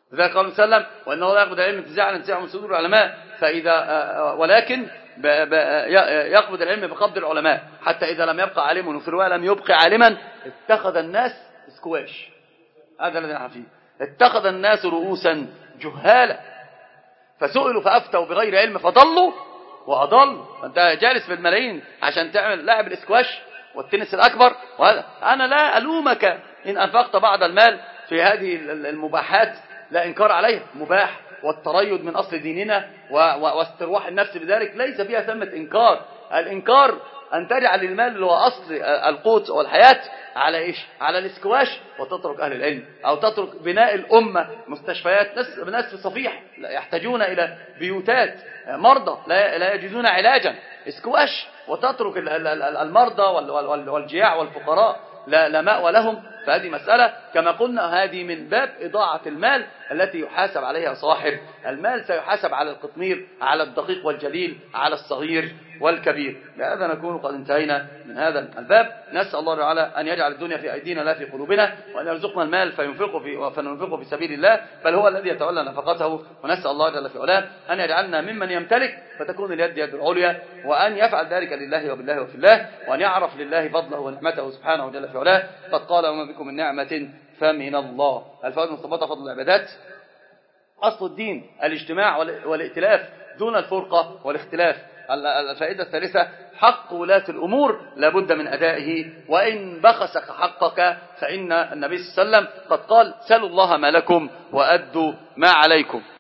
لذلك قال صلى الله عليه وسلم وانه لا يقبض العلم انتزاعا ينتزعه من صدور العلماء، فاذا ولكن يقبض العلم بقبض العلماء، حتى اذا لم يبقى عالم، وفي روايه لم يبقى عالما اتخذ الناس سكواش. هذا الذي نحن فيه. اتخذ الناس رؤوسا جهالا فسئلوا فافتوا بغير علم فضلوا واضلوا. انت جالس بالملايين عشان تعمل لاعب الاسكواش والتنس الاكبر، وهذا انا لا الومك ان انفقت بعض المال في هذه المباحات، لا انكار عليها، مباح، والتريض من اصل ديننا واسترواح النفس بذلك ليس فيها ثمة انكار. الانكار ان تجعل المال اللي هو اصل القوت والحياة على ايش؟ على الاسكواش، وتترك اهل العلم، او تترك بناء الامه، مستشفيات، ناس ناس في صفيح يحتاجون الى بيوتات، مرضى لا لا يجدون علاجا، اسكواش، وتترك المرضى والجياع والفقراء لا لا مأوى لهم. فهذه مسألة كما قلنا هذه من باب إضاعة المال التي يحاسب عليها صاحب المال، سيحاسب على القطمير، على الدقيق والجليل، على الصغير والكبير. بهذا نكون قد انتهينا من هذا الباب. نسأل الله تعالى أن يجعل الدنيا في أيدينا لا في قلوبنا، وأن يرزقنا المال فينفقه في فننفقه في سبيل الله، بل هو الذي يتولى نفقته. ونسأل الله جل في علاه أن يجعلنا ممن يمتلك فتكون اليد يد العليا، وأن يفعل ذلك لله وبالله وفي الله، وأن يعرف لله فضله ونعمته سبحانه جل في علاه. قد قال وما بكم من نعمة فمن الله. الفوائد المستنبطة فضل العبادات. أصل الدين الاجتماع والائتلاف دون الفرقة والاختلاف. الفائدة الثالثة حق ولاة الأمور لابد من أدائه، وإن بخسك حقك فإن النبي صلى الله عليه وسلم قد قال سلوا الله ما لكم وأدوا ما عليكم.